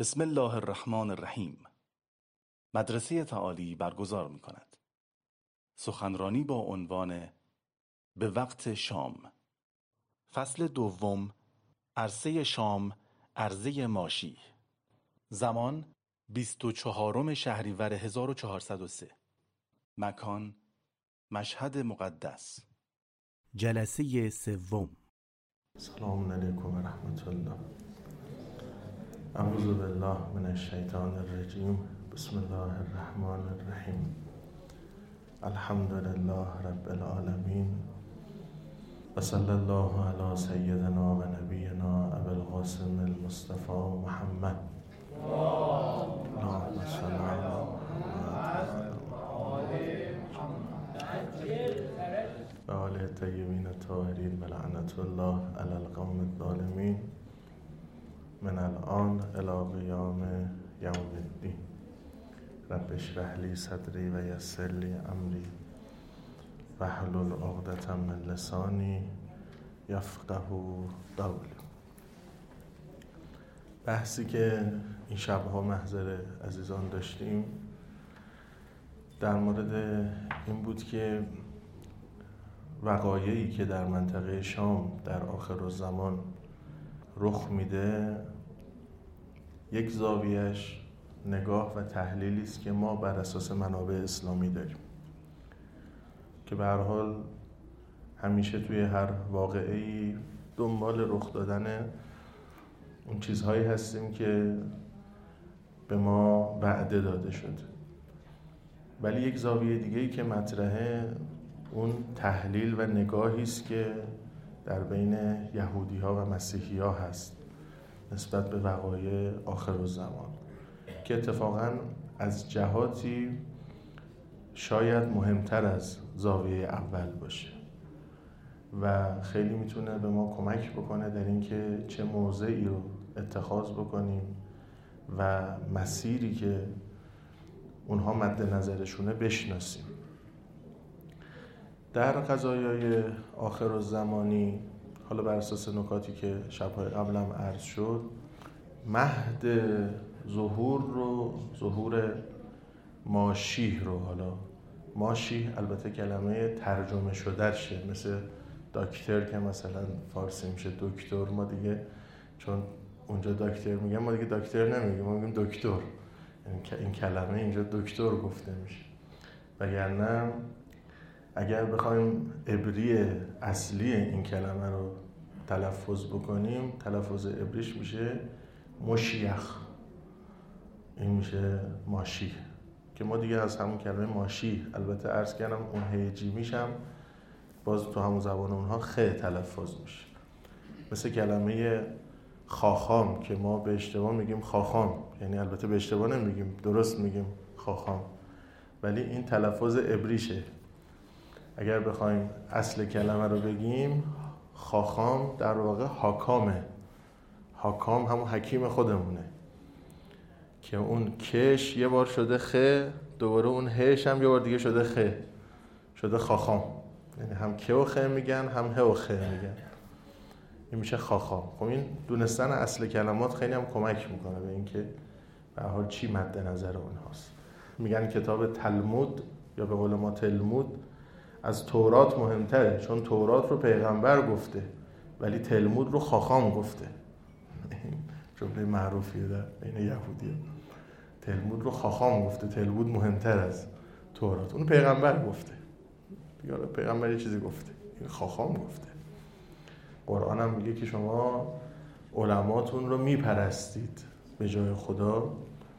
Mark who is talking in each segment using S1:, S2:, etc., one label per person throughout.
S1: بسم الله الرحمن الرحیم. مدرسه تعالی برگزار می کند سخنرانی با عنوان به وقت شام. فصل دوم، عرصه شام، عرضه ماشی. زمان 24 شهریور 1403. مکان مشهد مقدس. جلسه سوم.
S2: سلام علیکم و رحمت الله. اعوذ بالله من الشیطان الرجیم. بسم الله الرحمن الرحیم. الحمد لله رب العالمین و صلی الله علی سیدنا و نبینا ابی القاسم المصطفى محمد. اللهم صل علی محمد و آل الطیبین الطاهرین و لعنت الله علی القوم الظالمین من الان الی قیام یوم الدین. رب اشرح لی صدری و یسر لی امری واحلل عقدة من لسانی یفقهوا قولی. بحثی که این شبها محضر عزیزان داشتیم در مورد این بود که وقایعی که در منطقه شام در آخرالزمان رخ میده یک زاویه‌اش نگاه و تحلیلی است که ما بر اساس منابع اسلامی داریم که به هر حال همیشه توی هر واقعه‌ای دنبال رخ دادن اون چیزهایی هستیم که به ما وعده داده شده. ولی یک زاویه دیگه‌ای که مطرحه اون تحلیل و نگاهی است که در بین یهودی‌ها و مسیحی‌ها هست نسبت به وقایع آخرالزمان که اتفاقاً از جهاتی شاید مهمتر از زاویه اول باشه و خیلی میتونه به ما کمک بکنه در اینکه چه موضعی رو اتخاذ بکنیم و مسیری که اونها مد نظرشونه بشناسیم. در قضایای آخرالزمانی حالا بر اساس نکاتی که شب‌های قبلم عرض شد، مهد ظهور ماشیح رو، حالا ماشیح البته کلمه ترجمه شدهشه، مثل دکتر که مثلا فارسی میشه دکتر، ما دیگه چون اونجا دکتر میگم ما دیگه دکتر نمیگیم، ما میگیم دکتر، یعنی این کلمه اینجا دکتر گفته میشه. وگرنه اگر بخوایم عبری اصلی این کلمه رو تلفظ بکنیم، تلفظ عبریش میشه مشیخ، این میشه ماشیح که ما دیگه از همون کلمه ماشیح، البته عرض کردم اون هیجی میشم باز تو همون زبان اونها خ تلفظ میشه. مثل کلمه خاخام که ما به اشتباه میگیم خاخام، یعنی البته به اشتباه نمیگیم، درست میگیم خاخام، ولی این تلفظ عبریشه. اگر بخوایم اصل کلمه رو بگیم، خاخام در واقع حاکامه. حاکام همون حکیم خودمونه که اون کش یه بار شده خ، دوباره اون هش هم یه بار دیگه شده خ، شده خاخام، یعنی هم که و خ میگن هم ه و خ میگن، این میشه خاخام. خب این دونستن اصل کلمات خیلی هم کمک میکنه به اینکه به هر حال چی مد نظر اونهاست. میگن کتاب تلمود یا به قول ما تلمود از تورات مهمتره، چون تورات رو پیغمبر گفته ولی تلمود رو خاخام گفته. جمله معروفیه در بین یهودی‌ها، تلمود رو خاخام گفته، تلمود مهمتر از تورات، اون پیغمبر گفته دیگه، پیغمبر یه چیزی گفته، این خاخام گفته. قرآن هم میگه که شما علماتون رو میپرستید به جای خدا،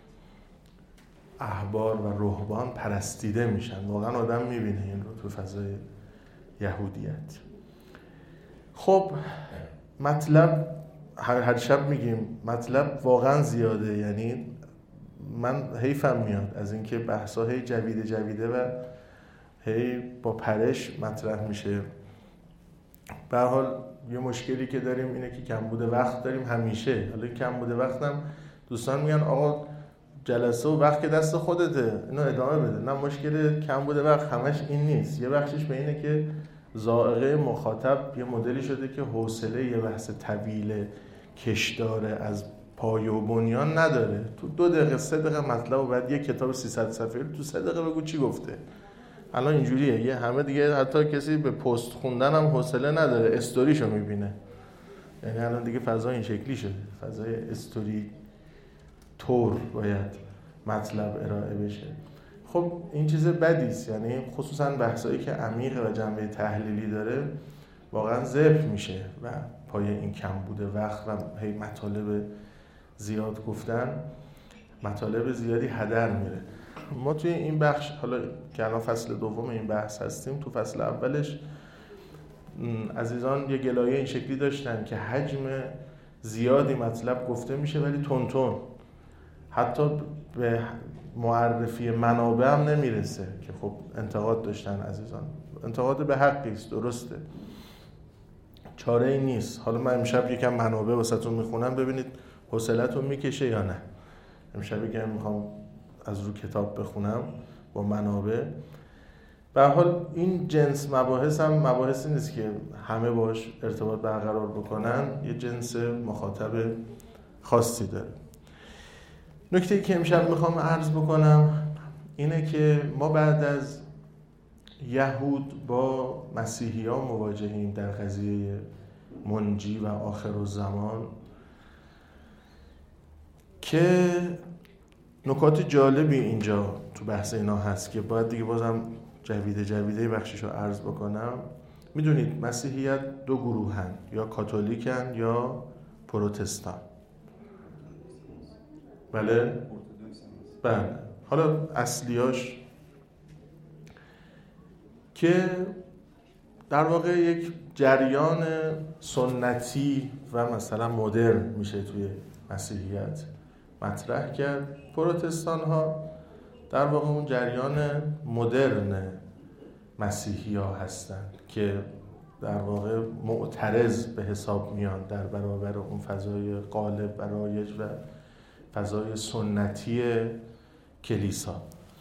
S2: احبار و رهبان پرستیده میشن. واقعا آدم میبینه این رو تو فضای یهودیت. خب مطلب هر شب میگیم مطلب واقعا زیاده، یعنی من حیفم میاد از اینکه بحثا هی جویده و هی با پرش مطرح میشه. به هر حال یه مشکلی که داریم اینه که کمبود وقت داریم همیشه. حالا کمبود وقتم دوستان میگن آقا جلسه و وقت که دست خودته، اینو ادامه بده. نه، مشکل کمبود وقت همش این نیست، یه بخشش به اینه که ذائقه مخاطب یه مدلی شده که حوصله یه بحث طویل کشدار از پایه و بنیان نداره. تو 2 دقیقه 3 دقیقه مطلب و بعد یک کتاب 300 صفحه تو 3 دقیقه بگو چی گفته. الان اینجوریه، یه همه دیگه حتی کسی به پست خوندن هم حوصله نداره، استوریشو میبینه. یعنی الان دیگه فضا این شکلی شده، فضای استوری تور باید مطلب ارائه بشه. خب این چیز بدی است، یعنی خصوصا بحثایی که عمیق و جنبه تحلیلی داره واقعا ذبح میشه و پای این کم بوده وقت و هی مطالب زیاد گفتن، مطالب زیادی هدر میره. ما توی این بخش، حالا که الان فصل دوم این بحث هستیم، تو فصل اولش عزیزان یه گلایه این شکلی داشتن که حجم زیادی مطلب گفته میشه ولی تون حتی به معرفی منابع هم نمیرسه، که خب انتقاد داشتن عزیزان. انتقاد به حقی است، درسته، چاره ای نیست. حالا من امشب یکم منابع واسهتون میخونم ببینید حوصله‌تون میکشه یا نه. امشب یکم میخوام از رو کتاب بخونم با منابع. به هر حال این جنس مباحث هم مباحثی نیست که همه باش ارتباط برقرار بکنن، یه جنس مخاطب خاصی داره. نکته‌ای که امشب میخوام عرض بکنم اینه که ما بعد از یهود با مسیحیان مواجهیم در قضیه منجی و آخرالزمان، که نکات جالبی اینجا تو بحث اینا هست که باید دیگه بازم جویده بخشیشو عرض بکنم. میدونید مسیحیت 2 گروهن، یا کاتولیکن یا پروتستان. بله؟ حالا اصلیاش که در واقع یک جریان سنتی و مثلا مدرن میشه توی مسیحیت مطرح کرد. پروتستان ها در واقع اون جریان مدرن مسیحی ها هستند که در واقع معترض به حساب میان در برابر اون فضای غالب و رایج و فضای سنتی کلیسا.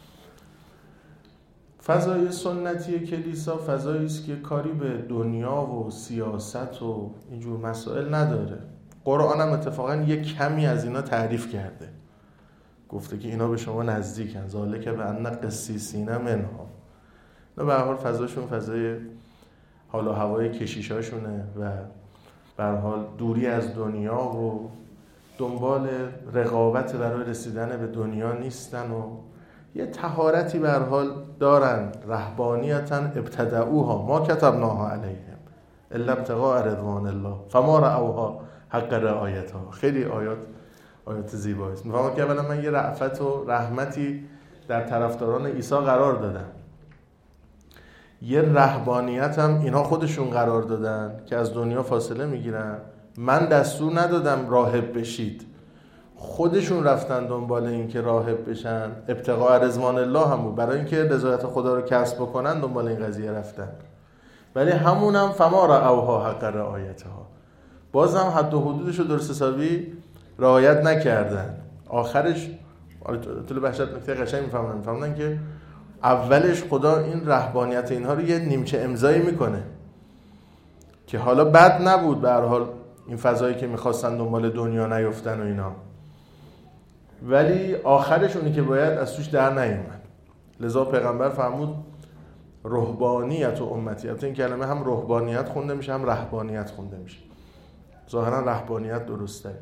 S2: فضای سنتی کلیسا فضایی است که کاری به دنیا و سیاست و اینجور مسائل نداره. قرآن هم اتفاقا یک کمی از اینا تعریف کرده، گفته که اینا به شما نزدیکن، ذالک بأن قسیسین منها. نه به هر حال فضاشون فضای حال و هوای کشیشاشونه و به هر حال دوری از دنیا و دنبال رقابت برای رسیدن به دنیا نیستن و یه طهارتی به هر حال دارن. رهبانیتا ابتدعوها ما کتبناها علیهم الا ابتغاء رضوان الله فما رعوها حق رعایتها. خیلی آیات زیبایی است. میفهمم که اولا من یه رأفت و رحمتی در طرفداران عیسی قرار دادم، یه رهبانیت هم اینها خودشون قرار دادن که از دنیا فاصله میگیرن. من دستور ندادم راهب بشید، خودشون رفتن دنبال این که راهب بشن. ابتغاء رضوان الله هم بود، برای اینکه رضایت خدا رو کسب بکنن دنبال این قضیه رفتن. ولی همونم فما رعوها حق رعایتها، بازم حد و حدودش رو درست حسابی رعایت نکردن. آخرش طول بحثت نکته قشنگ میفهمن که اولش خدا این رهبانیت اینها رو یه نیمچه امضایی میکنه که حالا بد نبود به هر حال این فضایی که میخواستن دنبال دنیا نیفتن و اینا، ولی آخرش اونی که باید از توش در نیومد. لذا پیغمبر فرمود رهبانیت و امتیت. این کلمه هم رهبانیت خونده میشه هم رهبانیت خونده میشه. ظاهرا رهبانیت درسته.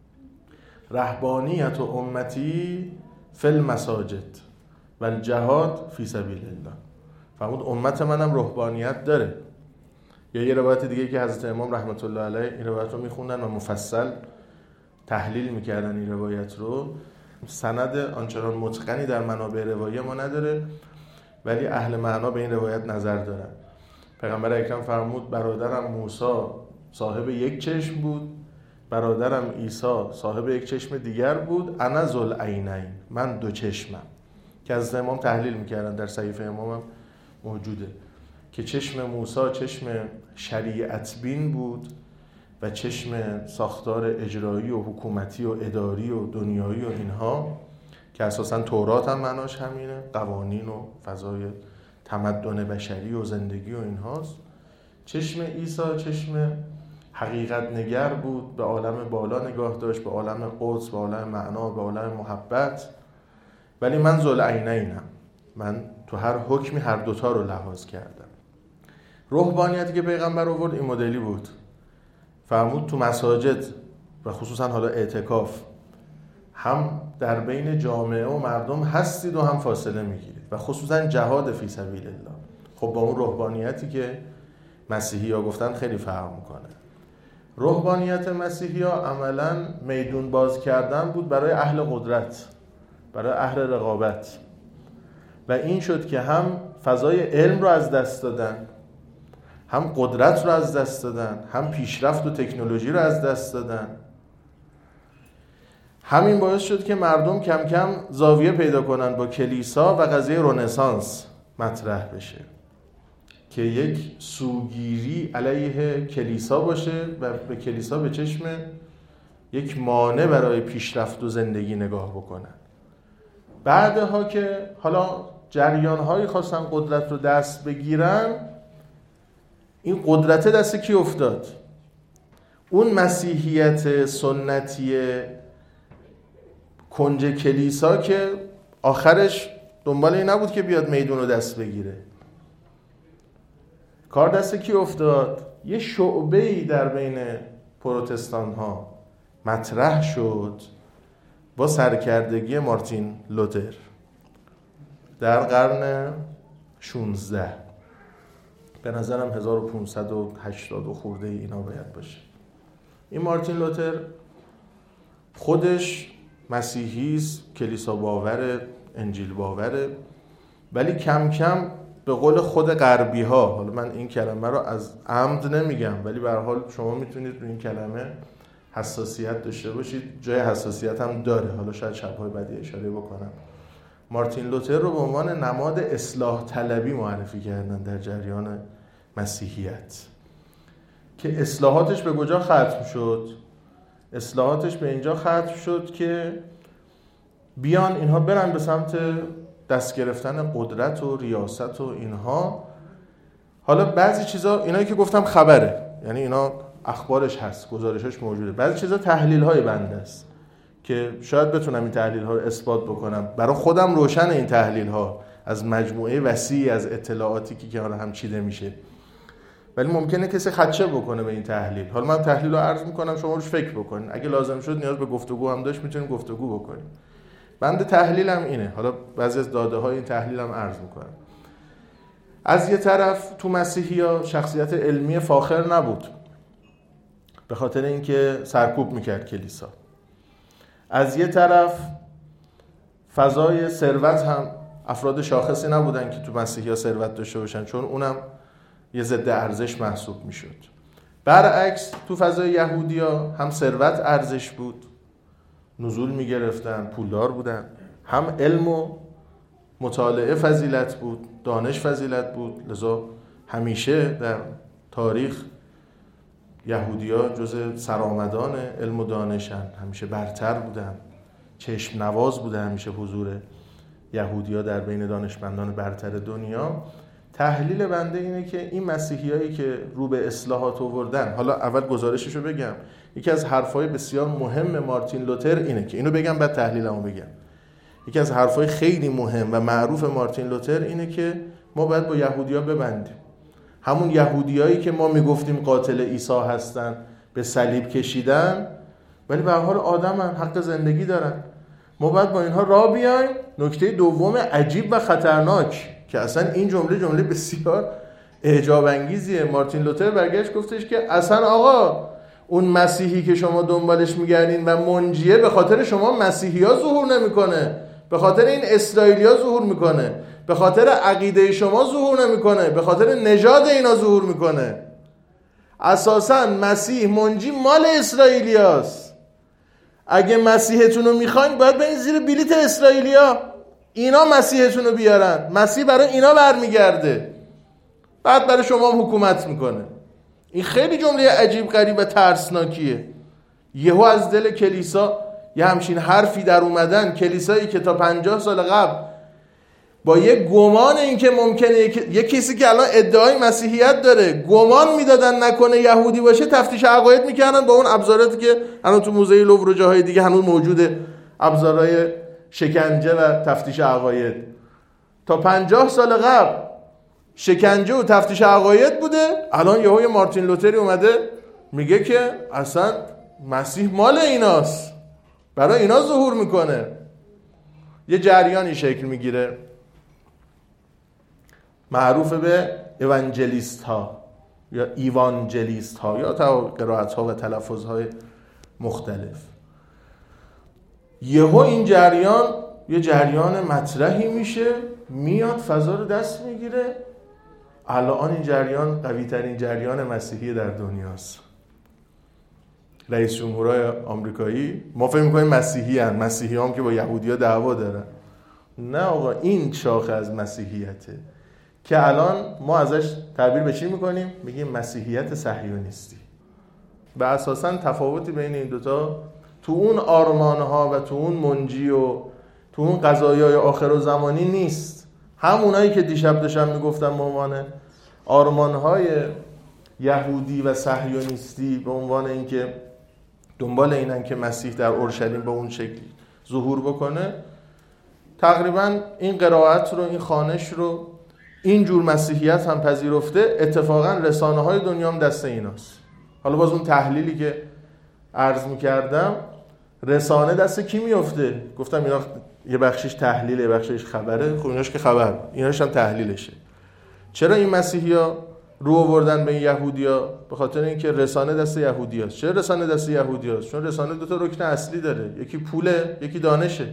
S2: رهبانیت و امتی فی المساجد و الجهاد فی سبیل الله. فرمود امت منم رهبانیت داره. یا یه روایت دیگه که حضرت امام رحمت الله علیه این روایت رو میخوندن و مفصل تحلیل میکردن این روایت رو. سند آنچنان متقنی در منابع روایه ما نداره، ولی اهل معنا به این روایت نظر دارن. پیغمبر اکرم فرمود برادرم موسی صاحب یک چشم بود، برادرم عیسی صاحب یک چشم دیگر بود، انا ذوالعینین، من 2 چشمم. که از امام تحلیل میکردن، در صحیفه امام هم موجوده که چشم موسی چشم شریعت بین بود و چشم ساختار اجرایی و حکومتی و اداری و دنیایی و اینها که اساساً تورات هم معناش همینه، قوانین و فضای تمدن بشری و زندگی و اینهاست. چشم عیسی چشم حقیقت نگر بود، به عالم بالا نگاه داشت، به عالم قدس، به عالم معنا، به عالم محبت. ولی من ذوالعینینم، من تو هر حکمی هر دوتا رو لحاظ کردم. روحانیتی که پیغمبر آورد این مدلی بود، فرمود تو مساجد و خصوصا حالا اعتکاف هم در بین جامعه و مردم هستید و هم فاصله میگیرید و خصوصا جهاد فی سبیل الله. خب با اون روحانیتی که مسیحی ها گفتن خیلی فرق میکنه. روحانیت مسیحی ها عملا میدون باز کردن بود برای اهل قدرت، برای اهل رقابت، و این شد که هم فضای علم رو از دست دادن، هم قدرت رو از دست دادن، هم پیشرفت و تکنولوژی رو از دست دادن. همین باعث شد که مردم کم کم زاویه پیدا کنن با کلیسا و قضیه رنسانس مطرح بشه که یک سوگیری علیه کلیسا باشه و به کلیسا به چشم یک مانع برای پیشرفت و زندگی نگاه بکنن. بعدها که حالا جریان‌هایی خواستن قدرت رو دست بگیرن، این قدرت دست کی افتاد؟ اون مسیحیت سنتی کنج کلیسا که آخرش دنبال این نبود که بیاد میدون رو دست بگیره. کار دست کی افتاد؟ یه شعبه‌ای در بین پروتستان ها مطرح شد با سرکردگی مارتین لوتر در قرن 16. به نظرم 1580 و خورده اینا باید باشه. این مارتین لوتر خودش مسیحی است، کلیسا باوره، انجیل باوره، ولی کم کم به قول خود غربی ها، حالا من این کلمه رو از عمد نمیگم ولی به هر حال شما میتونید روی این کلمه حساسیت داشته باشید، جای حساسیت هم داره، حالا شاید شب‌های بعدی اشاره بکنم. مارتین لوتر رو به عنوان نماد اصلاح طلبی معرفی کردن در جریان مسیحیت که اصلاحاتش به کجا ختم شد؟ اصلاحاتش به اینجا ختم شد که بیان اینها برن به سمت دست گرفتن قدرت و ریاست و اینها. حالا بعضی چیزا اینایی که گفتم خبره، یعنی اینا اخبارش هست، گزارشش موجوده. بعضی چیزا تحلیل‌های بنده است که شاید بتونم این تحلیل‌ها رو اثبات بکنم. برای خودم روشن این تحلیل‌ها از مجموعه وسیعی از اطلاعاتی که حالا هم چیده میشه، ولی ممکنه کسی خدشه بکنه به این تحلیل. حالا من تحلیل رو عرض میکنم، شما روش فکر بکنید، اگه لازم شد نیاز به گفتگو هم داشت میتونیم گفتگو بکنیم. بنده تحلیلم اینه، حالا بعضی از داده‌های این تحلیلم عرض میکنم. از یه طرف تو مسیحی‌ها شخصیت علمی فاخر نبود به خاطر اینکه سرکوب میکرد کلیسا. از یه طرف فضای ثروت هم افراد شاخصی نبودن که تو مسیحی‌ها ثروت داشته باشن، چون اونم یه ضد ارزش محسوب میشد. برعکس تو فضای یهودی‌ها هم ثروت ارزش بود، نزول میگرفتن، پولدار بودن، هم علم و مطالعه فضیلت بود، دانش فضیلت بود. لذا همیشه در تاریخ یهودی‌ها جز سرآمدان علم و دانشن، همیشه برتر بودن، چشم نواز بوده همیشه حضور یهودی‌ها در بین دانشمندان برتر دنیا. تحلیل بنده اینه که این مسیحیایی که رو به اصلاحات آوردن، حالا اول گزارششو بگم، یکی از حرفای بسیار مهم مارتین لوتر اینه که اینو بگم بعد تحلیلمو بگم. یکی از حرفای خیلی مهم و معروف مارتین لوتر اینه که ما باید با یهودی‌ها ببندیم. همون یهودیایی که ما میگفتیم قاتل عیسی هستن، به صلیب کشیدن، ولی به هر حال آدمن، حق زندگی دارن. ما باید با اینها راه بیایم. نکته دوم عجیب و خطرناک که اصلا این جمله بسیار اعجاب انگیزیه. مارتین لوتر برگشت گفتش که اصلا آقا اون مسیحی که شما دنبالش میگردین و منجیه به خاطر شما مسیحی‌ها ظهور نمیکنه، به خاطر این اسرائیلی‌ها ظهور میکنه، به خاطر عقیده شما ظهور نمیکنه، به خاطر نژاد اینا ظهور میکنه. اساسا مسیح منجی مال اسرائیلیاست. اگه مسیحتون رو میخواین باید برین زیر بلیت اسرائیلیا، اینا مسیحتون رو بیارن، مسیح برای اینا برمیگرده، بعد برای شما هم حکومت میکنه. این خیلی جمله عجیب غریب و ترسناکیه. یهو از دل کلیسا یه همچین حرفی در اومدن، کلیسایی که تا 50 سال قبل با یه گمان این که ممکنه یه کسی که الان ادعای مسیحیت داره گمان میدادن نکنه یهودی باشه، تفتیش عقاید میکردن با اون ابزاراتی که الان تو موزه لوور و جاهای دیگه هنوز موجوده، ابزارهای شکنجه و تفتیش عقاید. تا 50 سال قبل شکنجه و تفتیش عقاید بوده، الان یهو مارتین لوتری اومده میگه که اصلا مسیح مال ایناست، برای اینا ظهور میکنه. یه جریانی شکل میگیره معروف به ایوانجلیست ها یا ایوانجلیست ها یا قرائت ها و تلفظ های مختلف. یهو این جریان یه جریان مطرحی میشه، میاد فضا رو دست میگیره. الان این جریان قوی ترین جریان مسیحی در دنیاست. رئیس جمهورهای آمریکایی ما فکر می‌کنیم مسیحی هستن، مسیحی هم که با یهودی‌ها دعوا دارن. نه آقا، این شاخه از مسیحیته که الان ما ازش تعبیر به چی می‌کنیم؟ میگیم مسیحیت صهیونیستی. و اساساً تفاوتی بین این دوتا تو اون آرمان‌ها و تو اون منجی و تو اون قضایای آخرالزمانی نیست. همونایی که دیشب داشتم میگفتم به عنوان آرمان‌های یهودی و صهیونیستی، به عنوان اینکه دنبال اینن که مسیح در اورشلیم به اون شکلی ظهور بکنه، تقریبا این قرائت رو، این خوانش رو، این جور مسیحیت هم پذیرفته. اتفاقا رسانه‌های دنیا هم دست ایناست. حالا باز اون تحلیلی که عرض می‌کردم، رسانه دست کی میفته؟ گفتم اینا یه بخشش تحلیله، یه بخشش خبره. خب ایناش که خبر، ایناش هم تحلیلشه. چرا این مسیحی‌ها رو آوردن به این یهودی‌ها؟ به خاطر اینکه رسانه دست یهودیاست. چرا رسانه دست یهودیاست؟ چون رسانه دو تا رکن اصلی داره، یکی پوله، یکی دانشه.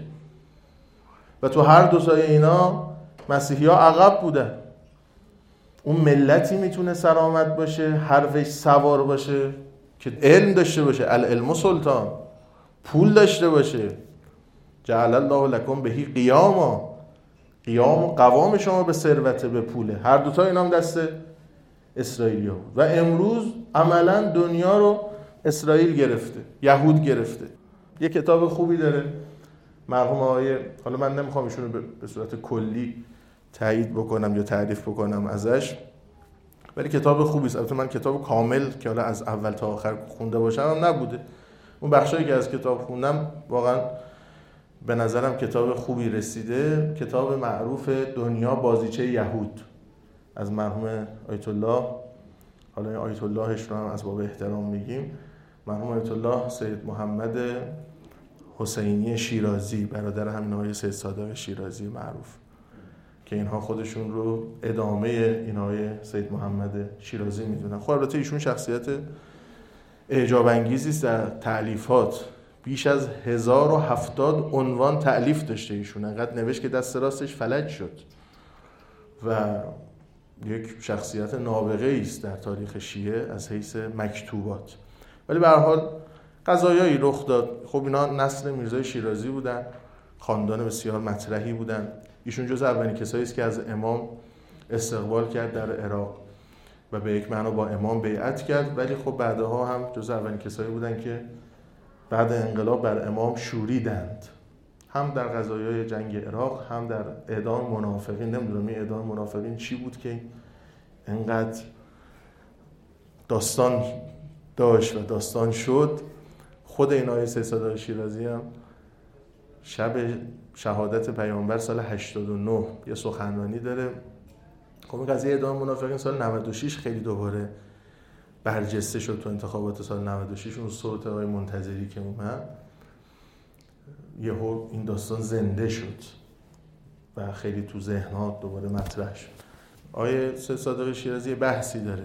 S2: و تو هر دو تای اینا مسیحی‌ها عقب بودن. اون ملتی میتونه سرآمد باشه، حرفش سوار باشه، که علم داشته باشه، العلم سلطان، پول داشته باشه. جعل الله لکم بهی قیاما، قیام و قوام شما به ثروت، به پوله. هر دوتا اینا هم دست اسرائیلیا بود. و امروز عملا دنیا رو اسرائیل گرفته، یهود گرفته. یه کتاب خوبی داره مرحوم آقای، حالا من نمیخوام ایشونو به صورت کلی تایید بکنم یا تعریف بکنم ازش، ولی کتاب خوبی است. البته من کتاب کامل که حالا از اول تا آخر خونده باشم هم نبوده. اون بخشایی که از کتاب خوندم واقعا به نظرم کتاب خوبی رسیده. کتاب معروف دنیا بازیچه یهود از مرحوم آیت الله، حالا این آیت اللهش رو هم از باب احترام میگیم، مرحوم آیت الله سید محمد حسینی شیرازی، برادر همین آقای سید صادق شیرازی معروف، که اینها خودشون رو ادامه این آقای سید محمد شیرازی میدونن. خب البته ایشون شخصیت اعجاب انگیزی است در تألیفات. بیش از 1070 عنوان تألیف داشته ایشون، انقدر نوشت که دست راستش فلج شد و یک شخصیت نابغه‌ای است در تاریخ شیعه از حیث مکتوبات. ولی به هر حال قضایایی رخ داد. خب اینا نسل میرزای شیرازی بودن، خاندان بسیار مطرحی بودن. ایشون جز اولین کسایی است که از امام استقبال کرد در عراق و به یک معنا با امام بیعت کرد، ولی خب بعدها هم جز اولین کسایی بودن که بعد انقلاب بر امام شوریدند، هم در قضایای جنگ عراق، هم در اعدام منافقین. نمیدونم این اعدام منافقین چی بود که انقدر داستان داشت و داستان شد. خود این آیه سید صادق شیرازی هم شب شهادت پیامبر سال 89 یه سخنرانی داره. خب این قضیه اعدام منافقین سال 96 خیلی دوباره برجسته شد تو انتخابات سال 96. اون صوت آقای منتظری که اومد، یهو این داستان زنده شد و خیلی تو ذهن‌ها دوباره مطرح شد. آیه سید صادق شیرازی بحثی داره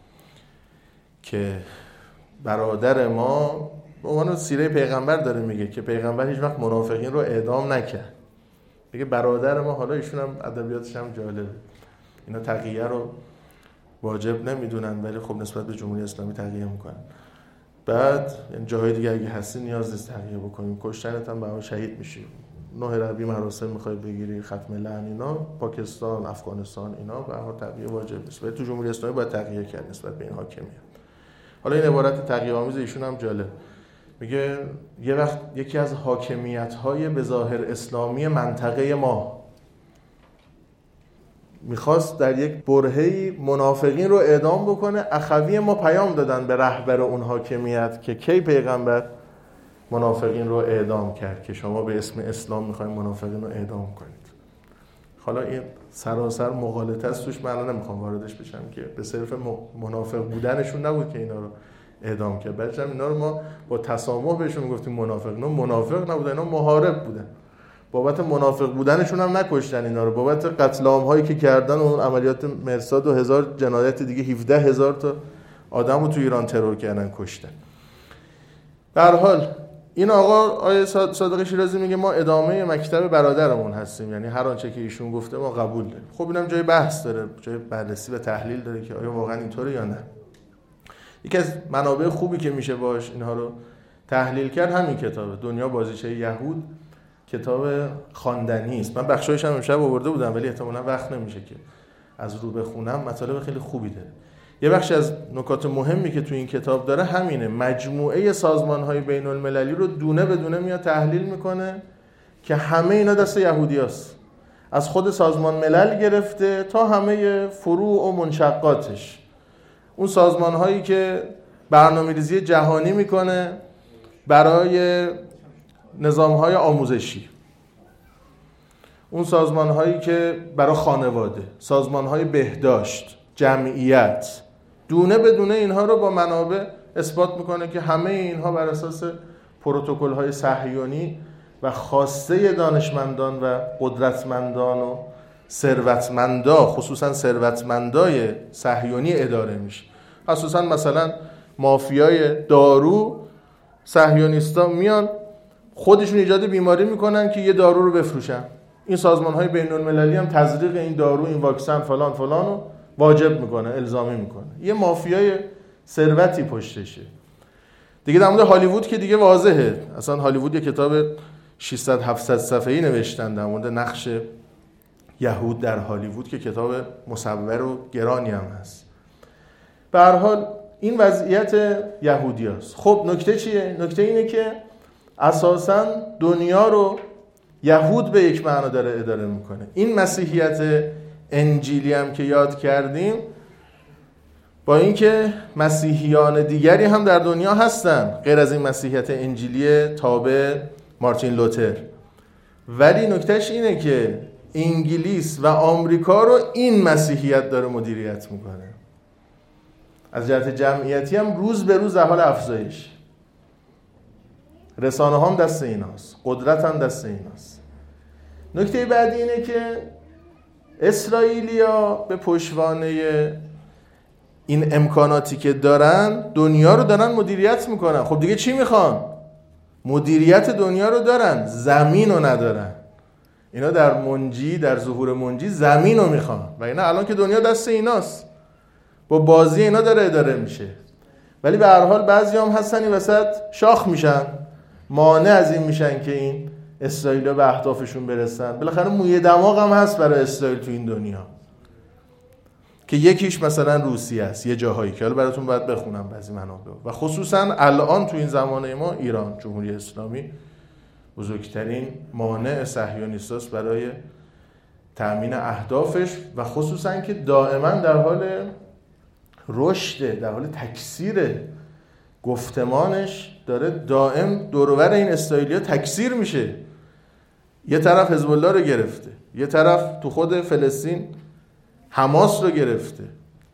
S2: که برادر ما به عنوان سیره پیغمبر داره میگه که پیغمبر هیچ وقت منافقین رو اعدام نکرد. میگه برادر ما، حالا ایشون هم ادبیاتش هم جالبه، اینا تقیه رو واجب نمیدونن ولی خب نسبت به جمهوری اسلامی تقیه میکنن. بعد جاهای دیگه اگه هستی نیاز نیست تقیه بکنیم، کشتنت هم به شهید میشی. 9 ربیع مراسم میخوای بگیری، ختم لعن، اینا پاکستان، افغانستان، اینا به هر حال تقیه واجب نیست، ولی تو جمهوری اسلامی باید تقیه کرد نسبت به این حاکمیت. حالا این عبارت تقیه آمیز ایشون هم جالب، میگه یه وقت یکی از حاکمیت‌های به ظاهر اسلامی منطقه ما، میخواست در یک برهه‌ای منافقین رو اعدام بکنه. اخوی ما پیام دادن به رهبر اون حاکمیت که کی پیغمبر منافقین رو اعدام کرد که شما به اسم اسلام میخواین منافقین رو اعدام کنید. حالا این سراسر مغالطه است توش، من نمیخوام واردش بشم که به صرف منافق بودنشون نبود که اینا رو اعدام کرد، بلکه اینا رو ما با تسامح بهشون میگفتیم منافق. اینا منافق نبودن، اینا محارب بودن. بابت منافق بودنشون هم نکشتن اینا رو، بابت قتل عام هایی که کردن و اون عملیات مرصاد و هزار جنایت دیگه 17,000 تا آدمو تو ایران ترور کردن، کشتن. به هر حال این آقای صادق شیرازی میگه ما ادامه مکتب برادرمون هستیم، یعنی هر آنچه که ایشون گفته ما قبول داریم. خب اینم جای بحث داره، جای بررسی و تحلیل داره که آیا واقعا اینطوره یا نه. یکی از منابع خوبی که میشه باش اینها رو تحلیل کرد همین کتابه، دنیا بازیچه یهود. کتاب خواندنی است. من بخشایش هم امشب آورده بودم ولی احتمالاً وقت نمیشه که از رو بخونم. مطالب خیلی خوبی داره. یه بخش از نکات مهمی که تو این کتاب داره همینه، مجموعه سازمان‌های بین‌المللی رو دونه به دونه میاد تحلیل میکنه که همه اینا دست یهودیاست، از خود سازمان ملل گرفته تا همه فروع و منشقاتش. اون سازمان‌هایی که برنامه‌ریزی جهانی میکنه برای نظام‌های آموزشی، اون سازمان‌هایی که برای خانواده، سازمان‌های بهداشت، جمعیت، دونه به دونه اینها رو با منابع اثبات میکنه که همه اینها بر اساس پروتکل‌های صهیونی و خواسته دانشمندان و قدرتمندان و ثروتمندا، خصوصا ثروتمندای صهیونی اداره میشه. خصوصا مثلا مافیای دارو، صهیونیستا میان خودشون ایجاد بیماری میکنن که یه دارو رو بفروشن. این سازمان‌های بین‌المللی هم تزریق این دارو، این واکسن فلان فلان رو واجب میکنه، الزامی میکنه. یه مافیای ثروتی پشتشه. دیگه در مورد هالیوود که دیگه واضحه. اصلا هالیوود یه کتاب 600 700 صفحه‌ای نوشتن در مورد نقش یهود در هالیوود که کتاب مصور و گرانی هم هست. به هر حال این وضعیت یهودیاست. خب نکته چیه؟ نکته اینه که اساساً دنیا رو یهود به یک معنا داره اداره میکنه. این مسیحیت انجیلی هم که یاد کردیم، با اینکه مسیحیان دیگری هم در دنیا هستن غیر از این مسیحیت انجیلی تابع مارتین لوتر، ولی نکتهش اینه که انگلیس و آمریکا رو این مسیحیت داره مدیریت میکنه. از جهت جمعیتی هم روز به روز در حال افزایش. رسانه هم دست ایناست، قدرت هم دست ایناست. نکته بعدی اینه که اسرائیلیا به پشتوانه این امکاناتی که دارن دنیا رو دارن مدیریت میکنن. خب دیگه چی میخوان؟ مدیریت دنیا رو دارن، زمین رو ندارن. اینا در منجی، در ظهور منجی زمین رو میخوان و اینا الان که دنیا دست ایناست، با بازی اینا داره اداره میشه. ولی به هر حال بعضی هم هستن این وسط شاخ میشن، مانع از این میشن که این اسرائیل به اهدافشون برسن. بالاخره موی دماغ هم هست برای اسرائیل تو این دنیا که یکیش مثلا روسیه است یه جاهایی که حالا براتون باید بخونم بعضی منابع، و خصوصا الان تو این زمانه ما ایران جمهوری اسلامی بزرگترین مانع صهیونیستاست برای تأمین اهدافش، و خصوصا که دائما در حال رشد، در حال تکثیر گفتمانش داره دائم دوروبر این اسرائیلیا تکثیر میشه. یه طرف حزب الله رو گرفته، یه طرف تو خود فلسطین حماس رو گرفته.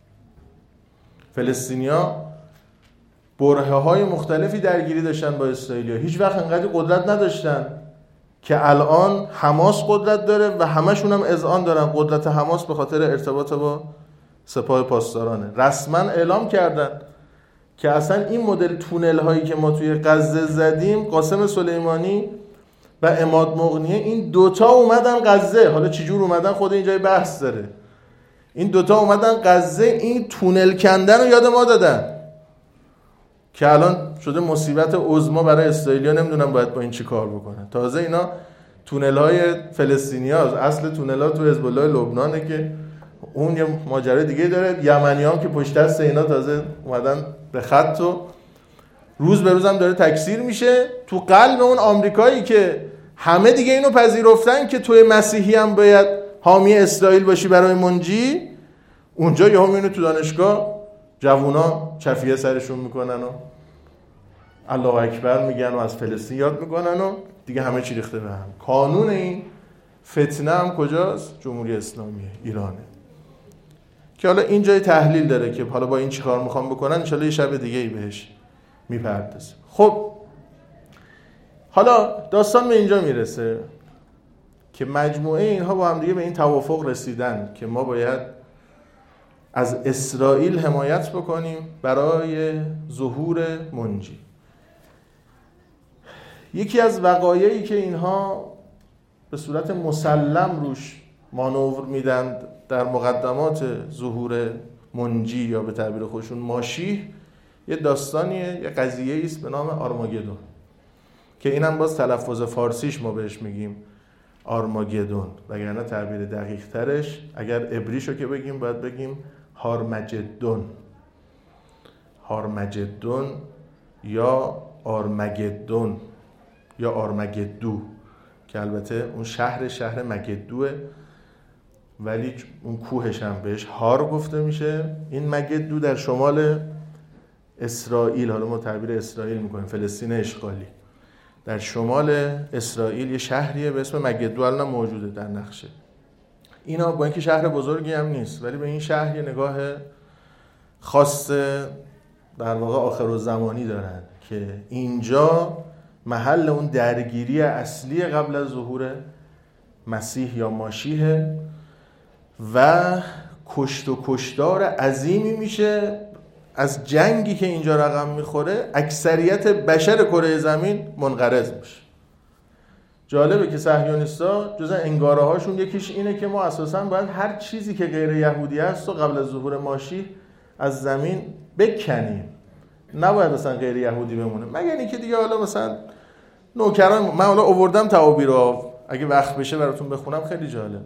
S2: فلسطینیا برهه‌های مختلفی درگیری داشتن با اسرائیلیا، هیچ وقت انقدر قدرت نداشتن که الان حماس قدرت داره و همشون هم اذعان دارن قدرت حماس به خاطر ارتباط با سپاه پاسدارانه. رسما اعلام کردن که اصلا این مدل تونل هایی که ما توی غزه زدیم، قاسم سلیمانی و عماد مغنیه، این دوتا اومدن غزه. حالا چجور اومدن خود اینجای بحث داره. این دوتا اومدن غزه، این تونل کندن رو یاد ما دادن که الان شده مصیبت عظما برای اسرائیلیا. نمیدونم باید با این چی کار بکنه. تازه اینا تونل های فلسطینی ها، اصل تونل ها تو حزب الله لبنانه که اون یه ماجرای دیگه داره. یمنی هم که پشت دست اینا تازه اومدن به خط و روز به روز هم داره تکثیر میشه. تو قلب اون آمریکایی که همه دیگه اینو پذیرفتن که توی مسیحی هم باید حامی اسرائیل باشی برای منجی، اونجا یهو میبینی تو دانشگاه جوونا چفیه سرشون میکنن و الله اکبر میگن و از فلسطین یاد میکنن و دیگه همه چی ریخته به هم. کانون این فتنه هم کجاست؟ جمهوری اسلامی ایرانه که حالا این جای تحلیل داره که حالا با این چی کار میخوام بکنن، انشالله یه شب دیگه ای بهش میپردازیم. خب حالا داستان به اینجا میرسه که مجموعه اینها با هم دیگه به این توافق رسیدن که ما باید از اسرائیل حمایت بکنیم برای ظهور منجی. یکی از وقایعی که اینها به صورت مسلم روش مانور میدن در مقدمات ظهور منجی یا به تعبیر خودشون ماشیح، یه داستانیه، یه قضیه است به نام آرماگدون که اینم باز تلفظ فارسیش ما بهش میگیم آرماگدون، وگرنه تعبیر دقیق ترش اگر عبریشو که بگیم باید بگیم هارمجدون. هارمجدون یا آرمگدون یا آرمگدو که البته اون شهر مگدوه ولی اون کوهش هم بهش هار گفته میشه. این مگدو در شمال اسرائیل، حالا ما تعبیر اسرائیل میکنیم، فلسطین اشغالی، در شمال اسرائیل یه شهریه به اسم مگدو، الان موجوده در نقشه. اینا با اینکه شهر بزرگی هم نیست ولی به این شهر یه نگاه خاص در واقع آخرالزمانی دارن که اینجا محل اون درگیری اصلی قبل از ظهور مسیح یا ماشیه و کشت و کشتار عظیمی میشه. از جنگی که اینجا رقم میخوره اکثریت بشر کره زمین منقرض میشه. جالبه که صهیونیستا جز انگاره هاشون یکیش اینه که ما اساساً باید هر چیزی که غیر یهودی هست و قبل از ظهور ماشیح از زمین بکنیم، نباید اصلا غیر یهودی بمونه، مگر اینکه دیگه حالا مثلا نوکران. من حالا آوردم تعابیر رو، اگه وقت بشه براتون بخونم، خیلی جالب.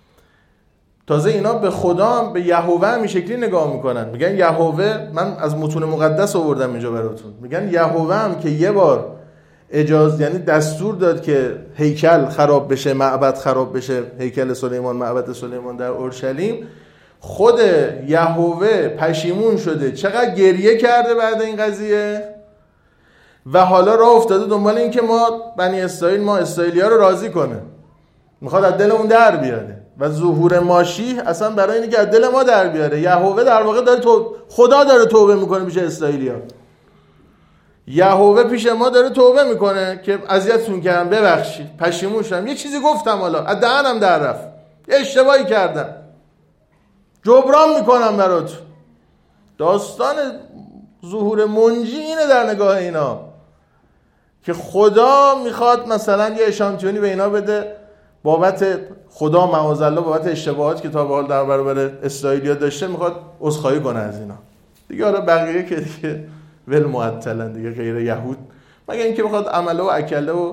S2: تازه اینا به خدا هم به یهوه هم این شکلی نگاه میکنن، میگن یهوه، من از متون مقدس آوردم اینجا براتون، میگن یهوه هم که یه بار اجازه یعنی دستور داد که هیکل خراب بشه، معبد خراب بشه، هیکل سلیمان، معبد سلیمان در اورشلیم، خود یهوه پشیمون شده، چقدر گریه کرده بعد این قضیه و حالا راه افتاده دنبال این که ما بنی اسرائیل، ما اسرائیلی‌ها رو راضی کنه، میخواد از دل اون در بیاره و ظهور ماشیح اصلا برای اینکه از دل ما در بیاره. یهوه در واقع داره خدا داره توبه میکنه پیش اسرائیلی‌ها، یهوه پیش ما داره توبه میکنه که اذیتتون کردم، ببخشید، پشیمون شدم، یه چیزی گفتم، حالا از دهنم در رفت، یه اشتباهی کردم، جبران میکنم برات. داستان ظهور منجی اینه در نگاه اینا که خدا میخواد مثلا یه اشانتیونی به اینا بده بابت خدا معاذالله بابت اشتباهات که تا به حال در برابر اسرائیلیا داشته، میخواد عذرخواهی کنه از اینا دیگه. حالا بقیه که دیگه ول معطلن دیگه، غیر یهود، مگر اینکه بخواد عمله و اکله و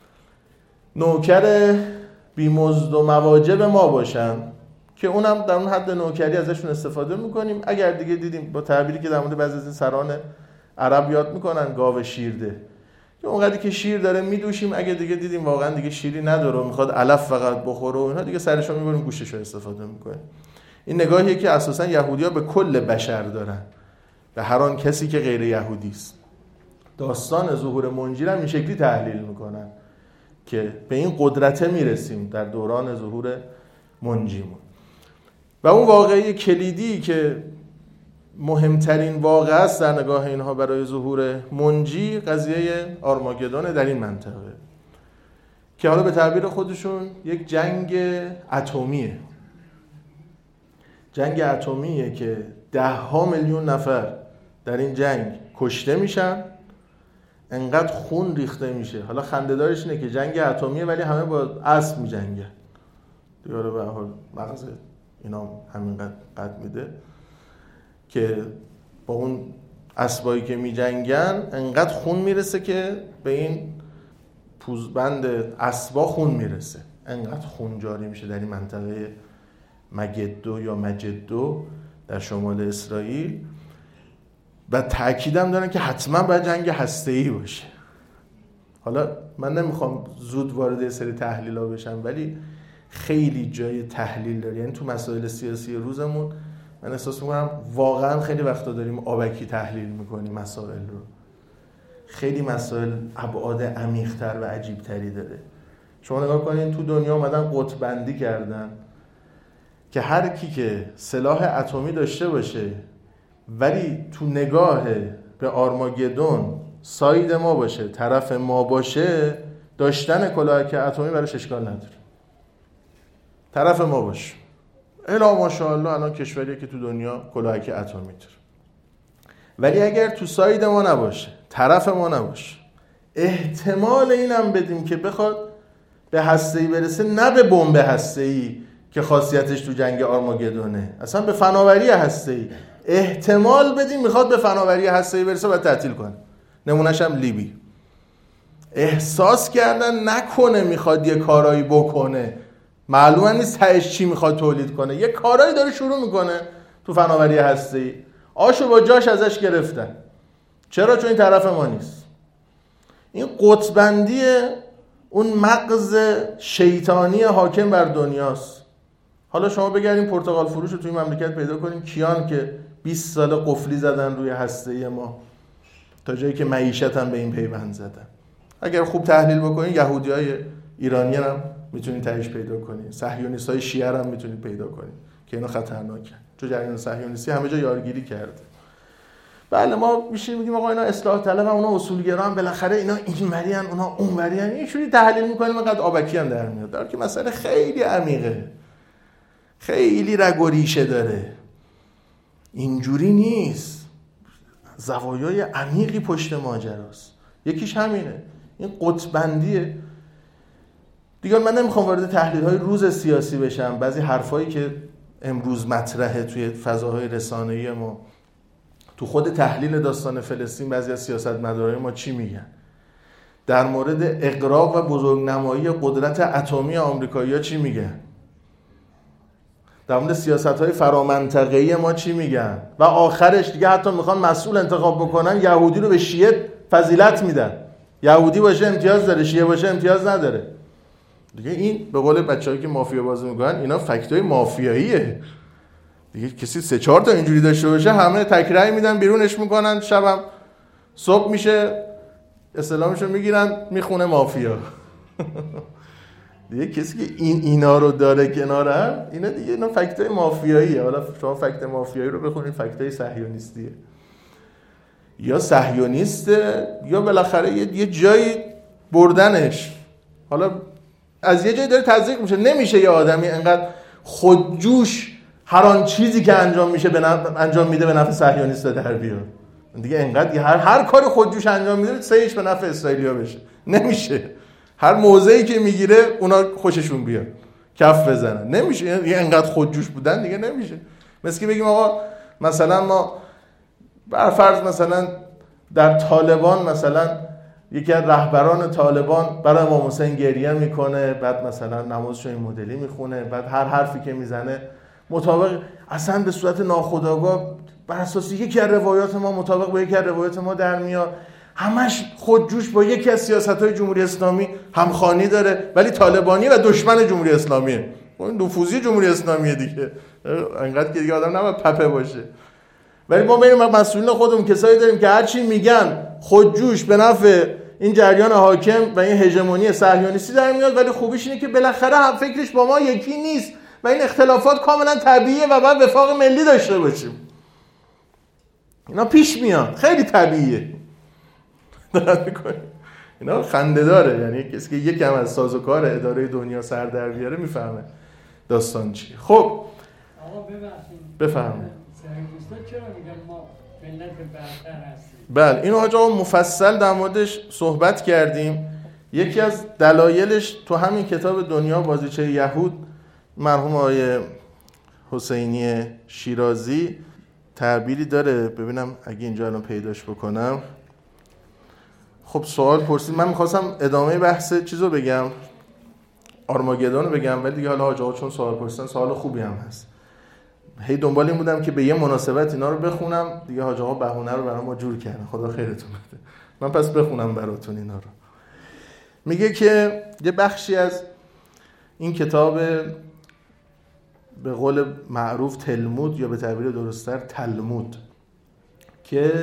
S2: نوکر بیمزد و مواجب ما باشن که اونم در اون حد نوکری ازشون استفاده میکنیم. اگر دیگه دیدیم با تعبیری که در مورد بعضی از این سران عرب یاد میکنن، گاو شیرده، که اونقدری که شیر داره میدوشیم، اگه دیگه دیدیم واقعا دیگه شیری نداره و میخواد علف فقط بخوره و اینا، دیگه سرشو میبریم گوشتشو استفاده میکنیم. این نگاهیه که اساسا یهودی‌ها به کل بشر دارن، به هر آن کسی که غیر یهودی است. داستان ظهور منجی رو این شکلی تحلیل میکنن که به این قدرت میرسیم در دوران ظهور منجیمون. و اون واقعه کلیدی که مهمترین واقعه است در نگاه اینها برای ظهور منجی، قضیه آرماگدون در این منطقه که حالا به تعبیر خودشون یک جنگ اتمیه. جنگ اتمیه که 10 میلیون نفر در این جنگ کشته میشن، انقدر خون ریخته میشه. حالا خنده‌دارش اینه که جنگ اتمیه ولی همه با اسب میجنگن دیگه، به هر حال مغز اینا همین قد میده که با اون اسبایی که میجنگن انقدر خون میرسه که به این پوزبند اسبا خون میرسه، انقدر خون جاری میشه در این منطقه مگدو یا مجدو در شمال اسرائیل. و تأکیدم دارن که حتما باید جنگ هسته‌ای باشه. حالا من نمیخوام زود وارد سری تحلیل‌ها بشم ولی خیلی جای تحلیل داره. یعنی تو مسائل سیاسی روزمون من احساس میکنم واقعا خیلی وقتا داریم آبکی تحلیل میکنیم مسائل رو. خیلی مسائل ابعاد عمیق‌تر و عجیب‌تری داره. شما نگاه کنین تو دنیا اومدن قطب بندی کردن که هر کی که سلاح اتمی داشته باشه ولی تو نگاه به آرماگدون ساید ما باشه، طرف ما باشه، داشتن کلاهک اتمی براش اشکال نداره. طرف ما باشه. الا ماشاءالله الان کشوریه که تو دنیا کلاهک اتمی داره. ولی اگر تو ساید ما نباشه، طرف ما نباشه، احتمال اینم بدیم که بخواد به هسته‌ای برسه، نه به بمب هسته‌ای که خاصیتش تو جنگ آرماگدونه، اصلا به فناوری هسته‌ای احتمال بدیم میخواد به فناوری هسته‌ای برسه و تعطیل کنه. نمونهش هم لیبی. احساس کردن نکنه میخواد یه کارایی بکنه، معلومه نیست تهش چی میخواد تولید کنه، یه کارایی داره شروع میکنه تو فناوری هسته‌ای. آشو با جاش ازش گرفتن. چرا؟ چون این طرف ما نیست. این قطب‌بندی اون مغز شیطانی حاکم بر دنیاست. حالا شما بگردین پرتقال فروش رو توی مملکت پیدا کنین، کیان که 20 سال قفلی زدن روی هسته‌ای ما تا جایی که معیشت هم به این پیوند زدن. اگر خوب تحلیل بکنین یهودیای ایرانی هم میتونید تهش پیدا کنین، صهیونیستای شیعه هم میتونید پیدا کنین که اینا خطرناکه، چون جریان صهیونیستی همه جا یارگیری کرده. بله ما میشیم میگیم آقا اینا اصلاح طلب هم، اونا اصولگرا هم، بالاخره اینا اینوری ان اونا اونوری ان، اینجوری تحلیل میکنیم اینقدر آبکی هم در میاد، در که مسئله خیلی عمیقه، خیلی رگ و ریشه داره. اینجوری نیست، زوایای عمیقی پشت ماجراست. یکیش همینه، این قطب‌بندیه. دیگه من نمیخوام وارد تحلیل‌های روز سیاسی بشم. بعضی حرفایی که امروز مطرحه توی فضاهای رسانه‌ای ما، تو خود تحلیل داستان فلسطین بعضی از سیاستمدارای ما چی میگن؟ در مورد اغراق و بزرگنمایی قدرت اتمی آمریکایی‌ها چی میگن؟ در مورد سیاست‌های فرامنطقه‌ای ما چی میگن؟ و آخرش دیگه حتی میخوان مسئول انتخاب بکنن، یهودی رو به شیعه فضیلت میدن. یهودی باشه امتیاز داره، شیعه باشه امتیاز نداره. دیگه این به قول بچه‌هایی که مافیا بازی میکنن اینا فکتای مافیاییه. دیگه کسی 3-4 تا اینجوری داشته باشه همه تکرای میدن بیرونش میکنن، شبم صبح میشه استلامشو میگیرن میخونه مافیا. دیگه کسی که اینا رو داره کنارم، اینا دیگه اینا فکتای مافیاییه. حالا شما فکت مافیایی رو بخونید، فکتای صهیونیستیه. یا صهیونیسته یا بالاخره یه جایی بردنش. حالا از یه جایی داره تزریق میشه. نمیشه یه آدمی انقدر خودجوش هر آن چیزی که انجام میده به نفع صهیونیستا در بیاد. دیگه انقدر هر کاری خودجوش انجام میده سهیش به نفع اسرائیلیا بشه. نمیشه. هر موضعی که میگیره اونا خوششون بیاد کف بزنن. نمیشه. یه انقدر خودجوش بودن دیگه نمیشه. مثل که بگیم آقا مثلا ما بر فرض مثلا در طالبان مثلا یکی از رهبران طالبان برای امام حسین گریه میکنه، بعد مثلا نمازشو این مدلی میخونه، بعد هر حرفی که میزنه مطابق اصلا به صورت ناخودآگاه بر اساس یکی از روایات ما مطابق با یکی از روایات ما در میاد، همش خودجوش با یکی از سیاست‌های جمهوری اسلامی همخوانی داره ولی طالبانی و دشمن جمهوری اسلامیه. این نفوذی جمهوری اسلامیه دیگه، انقدر که دیگه آدم نباید پپه باشه. ولی ما بین مسئولین خودمون کسایی داریم که هرچی میگن خودجوش به نفع این جریان حاکم و این هژمونی صهیونیستی در میاد، ولی خوبیش اینه که بالاخره هم فکرش با ما یکی نیست و این اختلافات کاملا طبیعیه و باید وفاق ملی داشته باشیم. اینا پیش میاد، خیلی طبیعیه. دارد میکنه اینا خنده داره. یعنی کسی که یکم از سازوکار اداره دنیا سر در بیاره میفهمه داستان چیه. خب
S3: آقا
S2: بفهمه
S3: صهیونیست‌ها چرا میگن ما ملت برتر هستیم؟
S2: بله اینو حاج آقا مفصل در موردش صحبت کردیم. یکی از دلایلش تو همین کتاب دنیا بازیچه یهود مرحوم آقای حسینی شیرازی تعبیری داره، ببینم اگه اینجا الان پیداش بکنم. خب سوال پرسید، من میخواستم ادامه بحث چیزو بگم، آرماگدون رو بگم، ولی دیگه حالا حاج آقا چون سوال پرسیدن سوال خوبی هم هست، هی دنبال این بودم که به یه مناسبت اینا رو بخونم. دیگه حاج آقا بهونه رو برام جور کردن، خدا خیرتون بده. من پس بخونم براتون اینا رو. میگه که یه بخشی از این کتاب به قول معروف تلمود یا به تعبیر درست‌تر تلمود که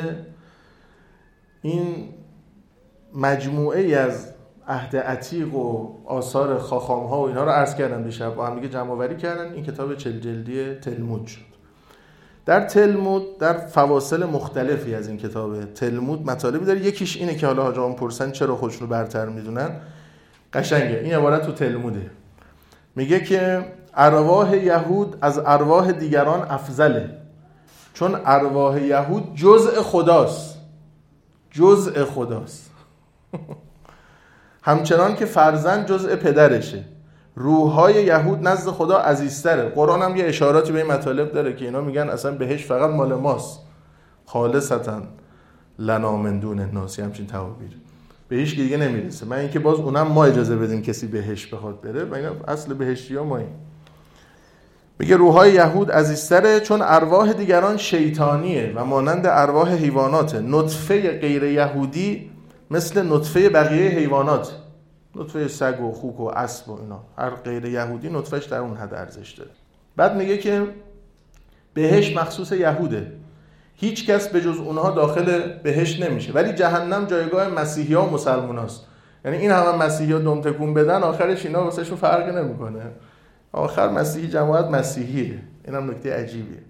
S2: این مجموعه ای از عهد عتیق و آثار خاخام‌ها و اینا رو عرض کردم دیشب با هم دیگه جمع آوری کردن، این کتاب 40 جلدی تلمود شد. در تلمود در فواصل مختلفی از این کتاب تلمود مطالبی داره. یکیش اینه که حالا حاجیان پرسن چرا خودشون رو برتر میدونن، قشنگه این عبارت تو تلموده، میگه که ارواح یهود از ارواح دیگران افضله، چون ارواح یهود جزء خداست، جزء خداست. همچنان که فرزند جزء پدرشه. روح‌های یهود نزد خدا عزیزتره. قرآن هم یه اشاراتی به این مطالب داره که اینا میگن اصلا بهشت فقط مال ماست، خالصتا لنا من دون الناس، همچین تعابیر به هیچ دیگه نمیرسه. من اینکه باز اونم ما اجازه بدیم کسی بهشت بخواد بره، و اینا اصل بهشتی‌ها ماییم. میگه روح‌های یهود عزیزتره چون ارواح دیگران شیطانیه و مانند ارواح حیواناته. نطفه غیر یهودی مثل نطفه بقیه حیوانات، نطفه سگ و خوک و اسب و اینا، هر غیر یهودی نطفهش در اون حد ارزش داره. بعد میگه که بهشت مخصوص یهوده، هیچ کس به جز اونها داخل بهشت نمیشه، ولی جهنم جایگاه مسیحی‌ها و مسلماناست. یعنی این همه مسیحی‌ها دم تکون بدن، آخرش اینا واسهشون فرقی نمیکنه، آخر مسیحی جماعت مسیحیه. اینم نکته عجیبیه.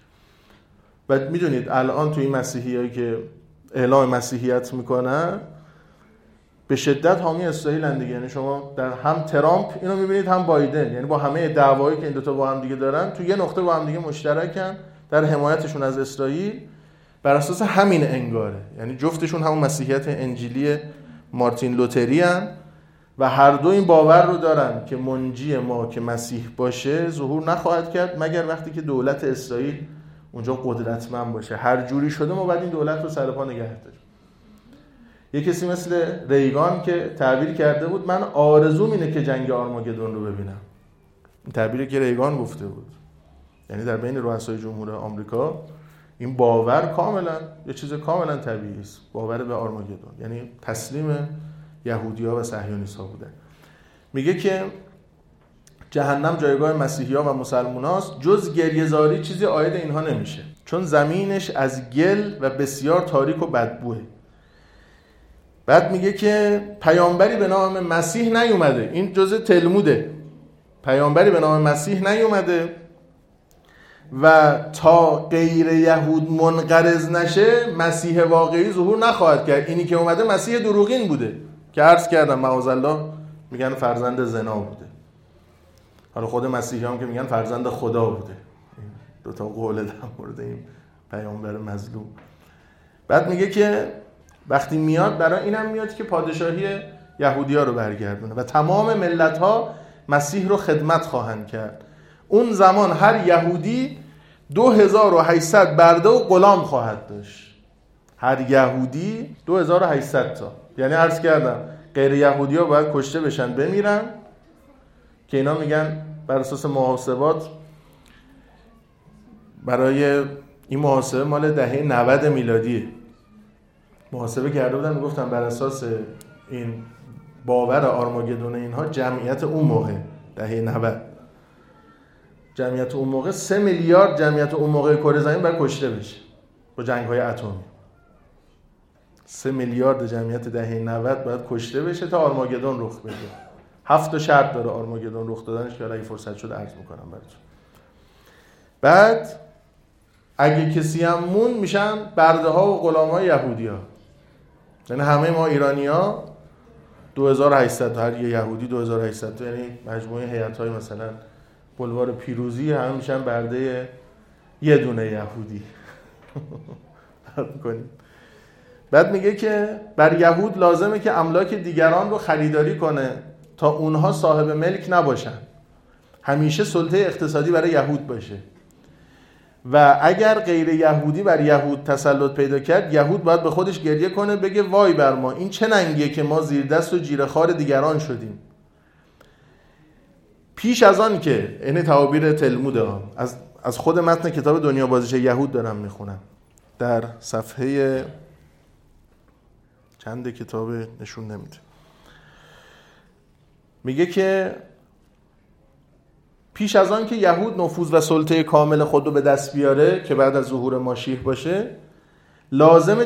S2: و میدونید الان توی این مسیحیایی که اعلام مسیحیت میکنن به شدت حامی اسرائیلن دیگه. یعنی شما در هم ترامپ اینو میبینید هم بایدن، یعنی با همه دعوایی که این دوتا با هم دیگه دارن تو یه نقطه با هم دیگه مشترکن در حمایتشون از اسرائیل بر اساس همین انگاره. یعنی جفتشون همون مسیحیت انجیلی مارتین لوتری هن و هر دو این باور رو دارن که منجی ما که مسیح باشه ظهور نخواهد کرد مگر وقتی که دولت اسرائیل اونجا قدرتمند باشه. هر جوری شده ما باید این دولت رو سر پا نگه داریم. یه کسی مثل ریگان که تعبیر کرده بود من آرزوم اینه که جنگ آرماگدون رو ببینم. این تعبیری که ریگان گفته بود. یعنی در بین رؤسای جمهور آمریکا این باور کاملا یه چیز کاملا طبیعی است، باور به آرماگدون، یعنی تسلیم یهودی‌ها و صهیونیست‌ها بودن. میگه که جهنم جایگاه مسیحی‌ها و مسلمان‌هاست، جز گریه‌زاری چیزی عاید اینها نمیشه، چون زمینش از گل و بسیار تاریک و بدبوه. بعد میگه که پیامبری به نام مسیح نیومده، این جزء تلموده، پیامبری به نام مسیح نیومده و تا غیر یهود منقرض نشه مسیح واقعی ظهور نخواهد کرد. اینی که اومده مسیح دروغین بوده که عرض کردم معاذالله میگن فرزند زنا بوده. حالا خود مسیحی هم که میگن فرزند خدا بوده. این دوتا قوله در مورد این پیامبر مظلوم. بعد میگه که وقتی میاد برای اینم میاد که پادشاهی یهودی‌ها رو برگردونه و تمام ملت‌ها مسیح رو خدمت خواهند کرد. اون زمان هر یهودی 2800 برده و غلام خواهد داشت. هر یهودی 2800 تا. یعنی عرض کردم غیر یهودی‌ها باید کشته بشن بمیرن که اینا میگن بر اساس محاسبات برای این محاسبه مال دهه 90 میلادیه محاسبه کرده بودن، میگفتن بر اساس این باور آرماگدون اینها جمعیت اون موقع دهه 90 جمعیت اون موقع 3 میلیارد جمعیت اون موقع کره زمین باید کشته بشه با جنگ‌های اتمی. 3 میلیارد جمعیت دهه 90 باید کشته بشه تا آرماگدون رخ بده. 7 تا شرط داره آرماگدون رخ دادنش که اگه فرصت شد عرض میکنم براتون. بعد اگه کسی هم مون میشن برده ها و غلامای یهودی ها. یعنی همه ما ایرانی ها 2800 هر یه یهودی 2800 یعنی مجموعه هیئت های مثلا بلوار پیروزی همه میشن برده یه دونه یهودی. بعد میگه که بر یهود لازمه که املاک دیگران رو خریداری کنه تا اونها صاحب ملک نباشن، همیشه سلطه اقتصادی برای یهود باشه و اگر غیر یهودی بر یهود تسلط پیدا کرد یهود باید به خودش گریه کنه بگه وای بر ما، این چه ننگیه که ما زیر دست و جیره خوار دیگران شدیم. پیش از آن که این تعابیر تلموده از خود متن کتاب دنیا بازیچ یهود دارم میخونم در صفحه چند کتاب نشون نمیده، میگه که پیش از آن که یهود نفوذ و سلطه کامل خود رو به دست بیاره که بعد از ظهور ماشیح باشه، لازم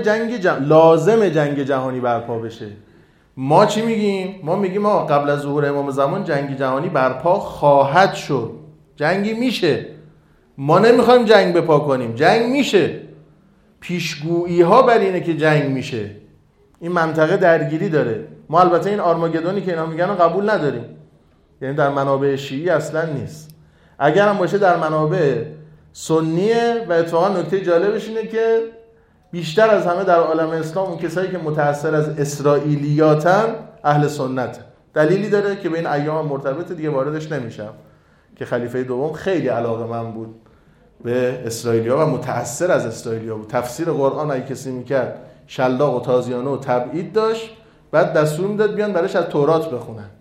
S2: جنگ جهانی برپا بشه. ما چی میگیم؟ ما میگیم قبل از ظهور امام زمان جنگ جهانی برپا خواهد شد. جنگی میشه. ما نمیخوایم جنگ بپا کنیم، جنگ میشه. پیشگویی ها بر اینه که جنگ میشه. این منطقه درگیری داره. ما البته این آرماگدونی که اینا میگن رو قبول نداریم، یعنی در منابع شیعی اصلا نیست. اگر هم باشه در منابع سنیه و اتفاقا نکته جالبش اینه که بیشتر از همه در عالم اسلام اون کسایی که متأثر از اسرائیلیاتن اهل سنت. دلیلی داره که به این ایام مرتبط دیگه واردش نمیشم که خلیفه دوم خیلی علاقه‌مند بود به اسرائیلیا و متأثر از اسرائیلیا بود. تفسیر قرآن اگه کسی میکرد شلاق و تازیانه و تبعید داشت، بعد دستور میداد بیان براش از تورات بخونن.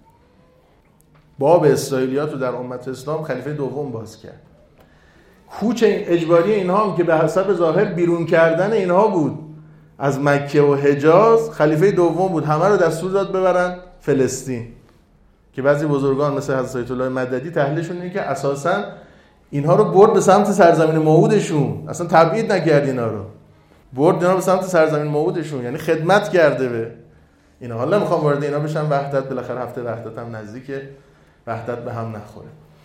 S2: باب اسرائیلیات رو در امت اسلام خلیفه دوم باز کرد. کوچ اجباری اینها هم که به حسب ظاهر بیرون کردن اینها بود از مکه و حجاز، خلیفه دوم بود همه رو دستور داد ببرن فلسطین، که بعضی بزرگان مثل حضرت آیت الله مددی تحلیلشون اینه که اساساً اینها رو برد به سمت سرزمین موعودشون، اصلا تبعید نکرد اینا رو، برد اینا رو به سمت سرزمین موعودشون، یعنی خدمت کرده به اینا. حالا نمیخوام وارد اینا بشم، وحدت بالاخره هفته وحدت هم نزدیکه، وحدت به هم نخوره.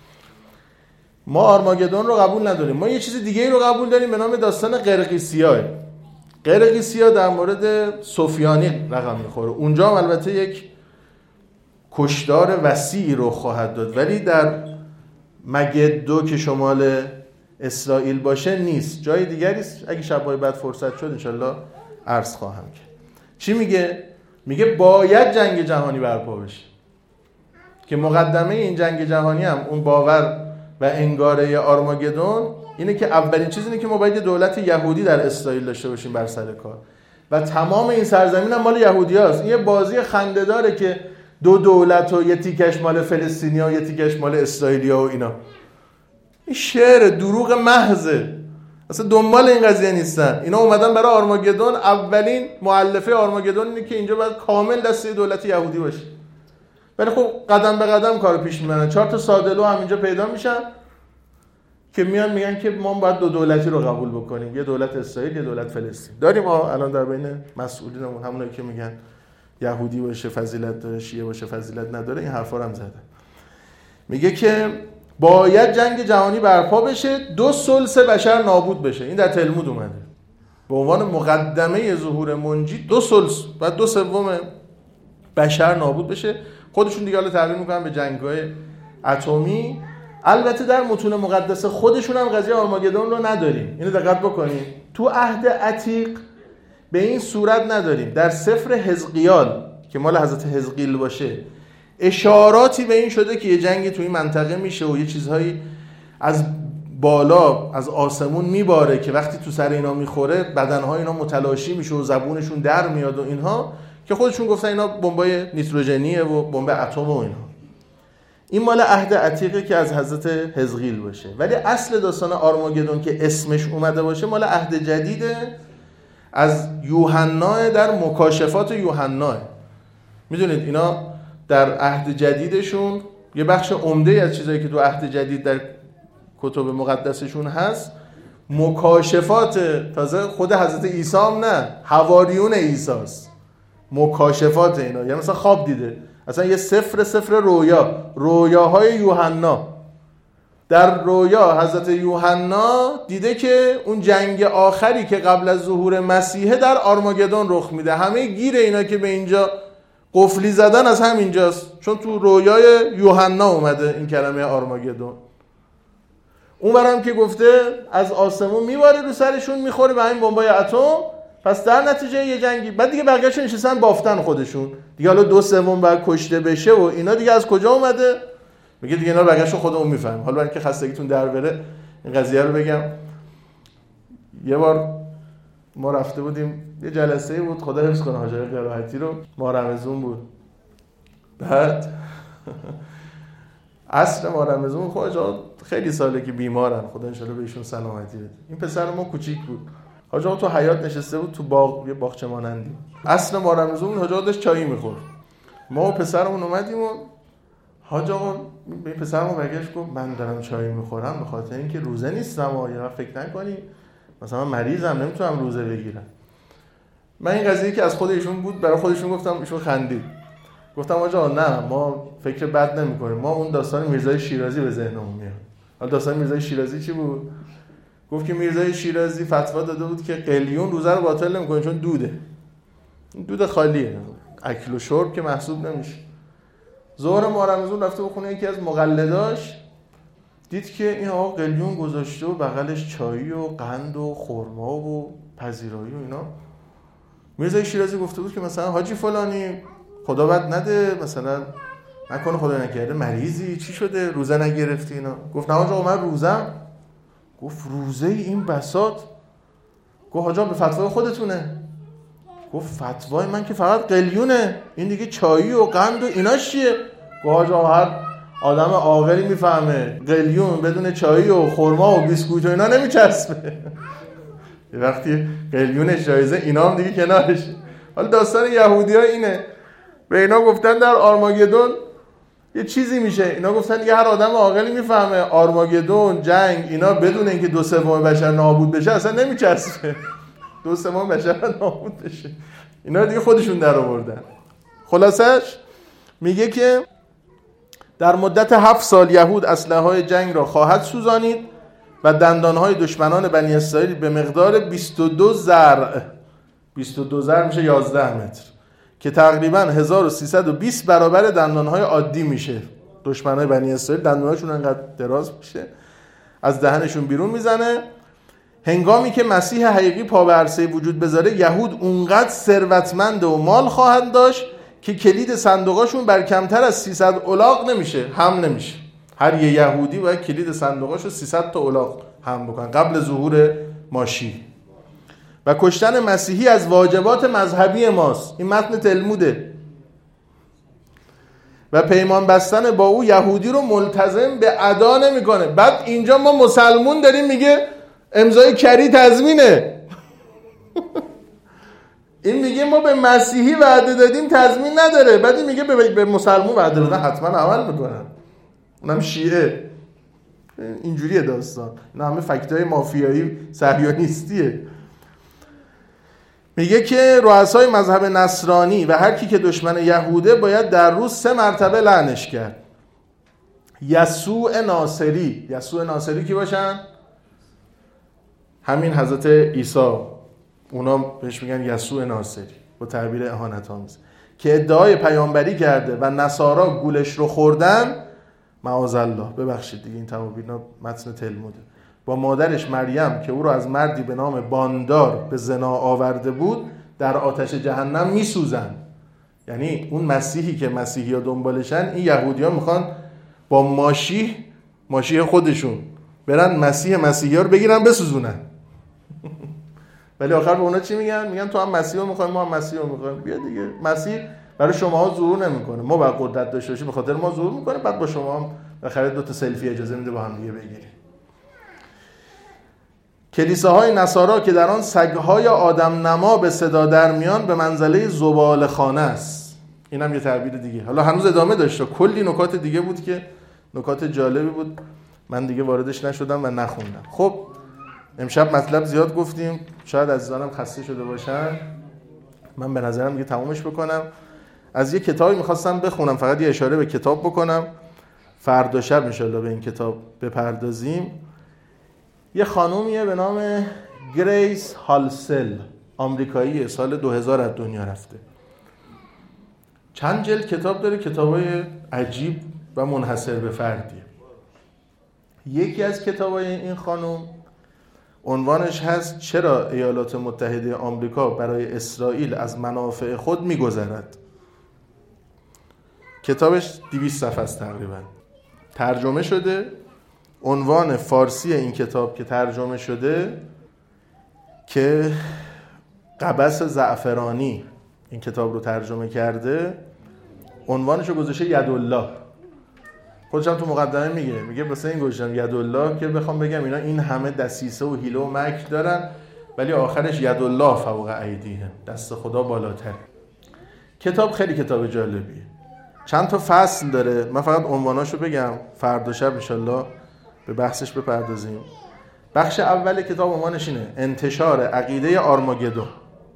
S2: ما آرماگدون رو قبول نداریم، ما یه چیز دیگه رو قبول داریم به نام داستان قرقیسیاه. قرقیسیاه در مورد سفیانی رقم میخوره، اونجا هم البته یک کشتار وسیعی رو خواهد داد، ولی در مگدو که شمال اسرائیل باشه نیست، جای دیگری است. اگه شب‌های بعد فرصت شد انشالله عرض خواهم کرد. چی میگه؟ میگه باید جنگ جهانی برپا بشه، که مقدمه این جنگ جهانی هم اون باور و انگاره آرماگدون اینه که اولین چیز اینه که ما باید دولت یهودی در اسرائیل داشته باشیم بر سر کار و تمام این سرزمین هم مال یهودی هست. این یه بازی خنده داره که دو دولت و یه تیکش مال فلسطینیا و یه تیکش مال اسرائیلیا و اینا. این شعر دروغ محضه، اصلا دنبال این قضیه نیستن. اینا اومدن برای آرماگدون، اولین مؤلفه آرماگدون اینه که اینجا باید کامل دسته دولت یهودی باشه. ولی خب قدم به قدم کارو پیش میبرن. 4 تا سادلو هم اینجا پیدا میشن که میان میگن که ما باید دو دولتی رو قبول بکنیم، یه دولت اسرائیل، یه دولت فلسطین. داریم الان در بین مسئولینمون همونایی که میگن یهودی باشه فضیلت داره، شیعه باشه فضیلت نداره، این حرفا رو هم زدن. میگه که باید جنگ جهانی برپا بشه، 2/3 بشر نابود بشه. این در تلمود اومده به عنوان مقدمه ظهور منجی. 2/3 و 2/3 بشر نابود بشه. خودشون دیگه حالا تعبیر میکنن به جنگ‌های اتمی. البته در متون مقدس خودشون هم قضیه آرماگدون رو نداریم، اینو دقت بکنید. تو عهد عتیق به این صورت نداریم. در سفر حزقیال که مال حضرت حزقیل باشه اشاراتی به این شده که یه جنگی تو این منطقه میشه و یه چیزهایی از بالا از آسمون میباره که وقتی تو سر اینا میخوره بدنهای اینا متلاشی میشه و زبونشون در میاد و اینها، که خودشون گفتن اینا بمبای نیتروژنیه و بمب اتم و اینها. این مال عهد عتیقه که از حضرت حزقیل باشه. ولی اصل داستان آرماگدون که اسمش اومده باشه مال عهد جدیده، از یوحنا در مکاشفات یوحنا. میدونید اینا در عهد جدیدشون یه بخش عمده از چیزایی که تو عهد جدید در کتب مقدسشون هست مکاشفات، تازه خود حضرت عیسی هم نه، حواریون عیسی است. مکاشفات اینا یعنی مثلا خواب دیده، اصلا یه سفر رویاهای یوحنا. در رویا حضرت یوحنا دیده که اون جنگ آخری که قبل از ظهور مسیحه در آرماگدون رخ میده. همه گیر اینا که به اینجا قفلی زدن از همینجاست، چون تو رویای یوحنا اومده این کلمه آرماگدون. اون برام که گفته از آسمون میباره رو سرشون، میخوره به همین بمبای اتم، پس در نتیجه یه جنگی. بعد دیگه بقیه‌شون نشستن بافتن خودشون دیگه. حالا 2/3 باید کشته بشه و اینا دیگه از کجا اومده؟ میگه دیگه اینا رو بقیه‌شون خودمون میفهمیم. حالا برای اینکه خستگیتون در بره این قضیه رو بگم. یه بار ما رفته بودیم یه جلسه‌ای بود، خدا حفظ کنه حاج قرائتی رو، ما رمضان بود. بعد عصر ما رمضان خواجه خیلی ساله که بیمارن، خدا ان شاءالله بهشون سلامتی بده. این پسر ما کوچیک بود، حاج آقا تو حیاط نشسته بود تو باغ، یه باغچه مانندی. عصر ما رمضان حاج آقا داشت چای می‌خورد. ما و پسرمون اومدیم و حاج آقا به پسرم برگشت گفت من دارم چای میخورم به خاطر اینکه روزه نیستم و یا فکر نکنی مثلا من مریضم نمیتونم روزه بگیرم. من این قضیه که از خود ایشون بود برای خودشون گفتم، ایشون خندید. گفتم حاج آقا نه ما فکر بد نمیکنیم، ما اون داستان میرزای شیرازی به ذهنمون میاد. حالا داستان میرزای شیرازی چی بود؟ گفت که میرزای شیرازی فتوا داده بود که قلیون روزه رو باطل نمیکنه چون دود خالیه، اکل و شرب که محسوب نمیشه. ظهر ماه رمضان رفته به خونه یکی از مقلداش، دید که این آقا قلیون گذاشته و بغلش چایی و قند و خرما و پذیرایی و اینا. میرزای شیرازی گفته بود که مثلا حاجی فلانی خدا بد نده، مثلا نکنه خدا نکرده مریضی چی شده روزه نگرفتی اینا. گفت نه آقا من روزم. گفت روزه این بساط؟ گفت حاجا به فتوای خودتونه. گفت فتوای من که فقط قلیونه، این دیگه چایی و قند و ایناش چیه؟ گفت حاجا هر آدم عاقلی میفهمه قلیون بدون چایی و خرما و بیسکویت و اینا نمیچسبه. یه وقتی قلیونش جایزه اینا هم دیگه کنارشه. حالا داستان یهودی‌ها اینه، به اینا گفتن در آرماگدون یه چیزی میشه، اینا گفتن دیگه هر آدم عاقلی میفهمه آرماگدون جنگ اینا بدون اینکه 2/3 بشر نابود بشه اصلا نمیچسبه. 2/3 بشر نابود بشه، اینا دیگه خودشون در آوردن. خلاصش میگه که در مدت 7 سال یهود اسلحه‌های جنگ را خواهد سوزانید و دندانهای دشمنان بنی اسرائیل به مقدار 22 ذرع، 22 ذرع میشه 11 متر که تقریباً 1320 برابر دندانهای عادی میشه. دشمنای بنی اسرائیل دندانهاشون انقدر دراز میشه از دهنشون بیرون میزنه. هنگامی که مسیح حقیقی پا به عرصه وجود بذاره یهود اونقدر ثروتمند و مال خواهند داشت که کلید صندوقاشون بر کمتر از 300 الاغ نمیشه حمل نمیشه. هر یه یهودی باید کلید صندوقاشو 300 تا الاغ حمل بکنن قبل ظهور ماشی. و کشتن مسیحی از واجبات مذهبی ماست، این متن تلموده. و پیمان بستن با او یهودی رو ملتزم به ادا نمیکنه. بعد اینجا ما مسلمون داریم میگه امضای کری تضمینه. این میگه ما به مسیحی وعده دادیم تضمین نداره، بعد این میگه به مسلمون وعده دادن حتما عمل میکنن، اونم شیعه. اینجوریه داستان، اینا همه فکتای مافیایی صهیونیستیه. میگه که رؤسای مذهب نصرانی و هر کی که دشمن یهوده باید در روز 3 مرتبه لعنش کرد. یسوع ناصری، یسوع ناصری کی باشن؟ همین حضرت عیسی، اونا بهش میگن یسوع ناصری با تعبیر اهانت‌آمیز، که ادعای پیامبری کرده و نصارا گولش رو خوردن. معاذالله، ببخشید دیگه این تمام اینا متن تلموده. با مادرش مریم که او رو از مردی به نام باندار به زنا آورده بود در آتش جهنم میسوزن. یعنی اون مسیحی که مسیحی‌ها دنبالشن، این یهودی‌ها میخوان با ماشی خودشون برن مسیحی‌ها رو بگیرن بسوزونن. ولی آخر به اونا چی میگن؟ میگن تو هم مسیح رو میخوایم، ما هم مسیح رو میخوایم. بیا دیگه، مسیح برای شماها ظهور نمیکنه، ما باید قدرت داشته باشیم به خاطر ما ظهور میکنه، بعد با شما هم بخره 2 تا سلفی اجازه میده با هم دیگه بگیریم. کلیساهای نصارا که در آن سگ‌های آدم نما به صدا در میان به منزله زبالخانه است. اینم یه تعبیر دیگه. حالا هنوز ادامه داشته، کلی نکات دیگه بود که نکات جالبی بود، من دیگه واردش نشدم و نخوندم. خب امشب مطلب زیاد گفتیم، شاید عزیزانم خسته شده باشن. من به نظرم دیگه تمومش بکنم. از یه کتابی میخواستم بخونم، فقط یه اشاره به کتاب بکنم، فردا شب انشالله به این کتاب بپردازیم. یه خانومیه به نام گریس هالسل، آمریکاییه، سال 2000 از دنیا رفته. چند جلد کتاب داره، کتابای عجیب و منحصر به فردیه. یکی از کتابای این خانم عنوانش هست چرا ایالات متحده آمریکا برای اسرائیل از منافع خود می‌گذرد. کتابش 200 صفحه است تقریبا، ترجمه شده. عنوان فارسی این کتاب که ترجمه شده که قبس زعفرانی این کتاب رو ترجمه کرده، عنوانش رو گذاشته یدالله. خودش هم تو مقدمه میگه مثلا این گذاشتم یدالله که بخوام بگم اینا این همه دسیسه و حیله و مکر دارن ولی آخرش یدالله فوق ایدیهم، دست خدا بالاتر. کتاب خیلی کتاب جالبیه. چند تا فصل داره. من فقط عنواناشو بگم، فردا شب انشالله به بحثش بپردازیم. بخش اول کتاب عنوانش اینه: انتشار عقیده آرماگدون.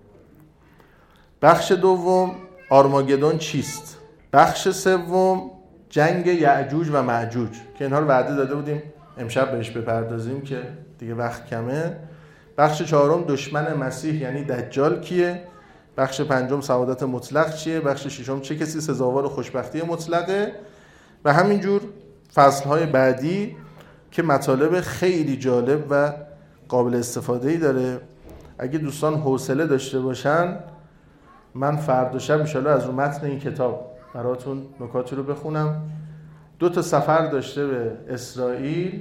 S2: بخش دوم: آرماگدون چیست؟ بخش سوم: جنگ یأجوج و مأجوج، که اینها رو وعده داده بودیم امشب بهش بپردازیم که دیگه وقت کمه. بخش چهارم: دشمن مسیح یعنی دجال کیه؟ بخش پنجم: سعادت مطلق چیه؟ بخش ششم: چه کسی سزاوار خوشبختی مطلقه؟ و همینجور فصلهای بعدی که مطالب خیلی جالب و قابل استفاده‌ای داره. اگه دوستان حوصله داشته باشن من فردا شب انشالله از رو متن این کتاب براتون نکاتی رو بخونم. 2 سفر داشته به اسرائیل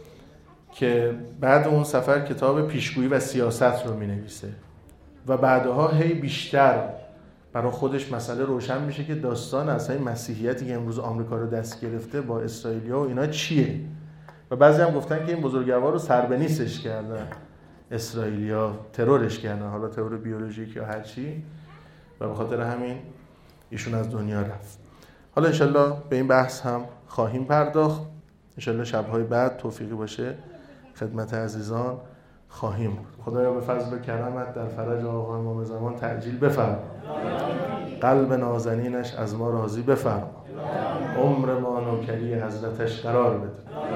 S2: که بعد اون سفر کتاب پیشگویی و سیاست رو می‌نویسه و بعدها هی بیشتر برای خودش مسئله روشن میشه که داستان اصلا مسیحیتی که امروز آمریکا رو دست گرفته با اسرائیلیا و اینا چیه. و بعضی هم گفتن که این بزرگوار رو سربنیستش کردن اسرائیلیا، ترورش کردن، حالا ترور بیولوژیک یا هر چی، و به خاطر همین ایشون از دنیا رفت. حالا انشالله به این بحث هم خواهیم پرداخت. انشالله شب‌های بعد توفیقی باشه خدمت عزیزان خواهیم بود. خدایا به فضل و کرمت در فرج آقا امام زمان تعجیل بفرما. قلب نازنینش از ما راضی بفرما. عمر ما نوکری حضرتش قرار بده.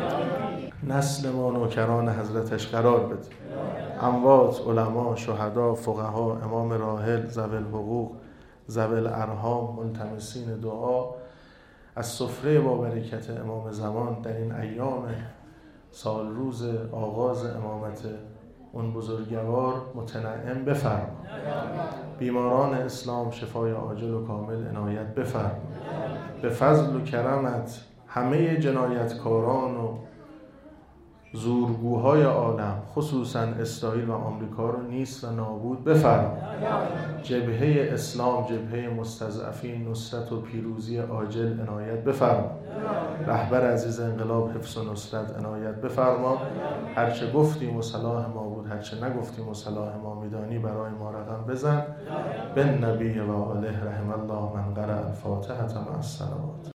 S2: نسل ما نوکران حضرتش قرار بده. اموات، علما، شهدا، فقها، امام راحل، ذوی الحقوق، ذوی الارحام، ملتمسین دعا از سفره با برکت امام زمان در این ایام سال روز آغاز امامت اون بزرگوار متنعم بفرما. بیماران اسلام شفای عاجل و کامل عنایت بفرما. به فضل و کرمت همه جنایتکاران و زورگوهای عالم خصوصا اسرائیل و آمریکا رو نیست و نابود بفرما. جبهه اسلام، جبهه مستضعفین نصرت و پیروزی عاجل عنایت بفرما. رهبر عزیز انقلاب حفظ و نصرت عنایت بفرما. هرچه گفتیم و صلاح ما بود، هرچه نگفتیم و صلاح ما میدانی برای ما رقم بزن. بن نبی و آله رحم الله من قرأ الفاتحة مع الصلوات.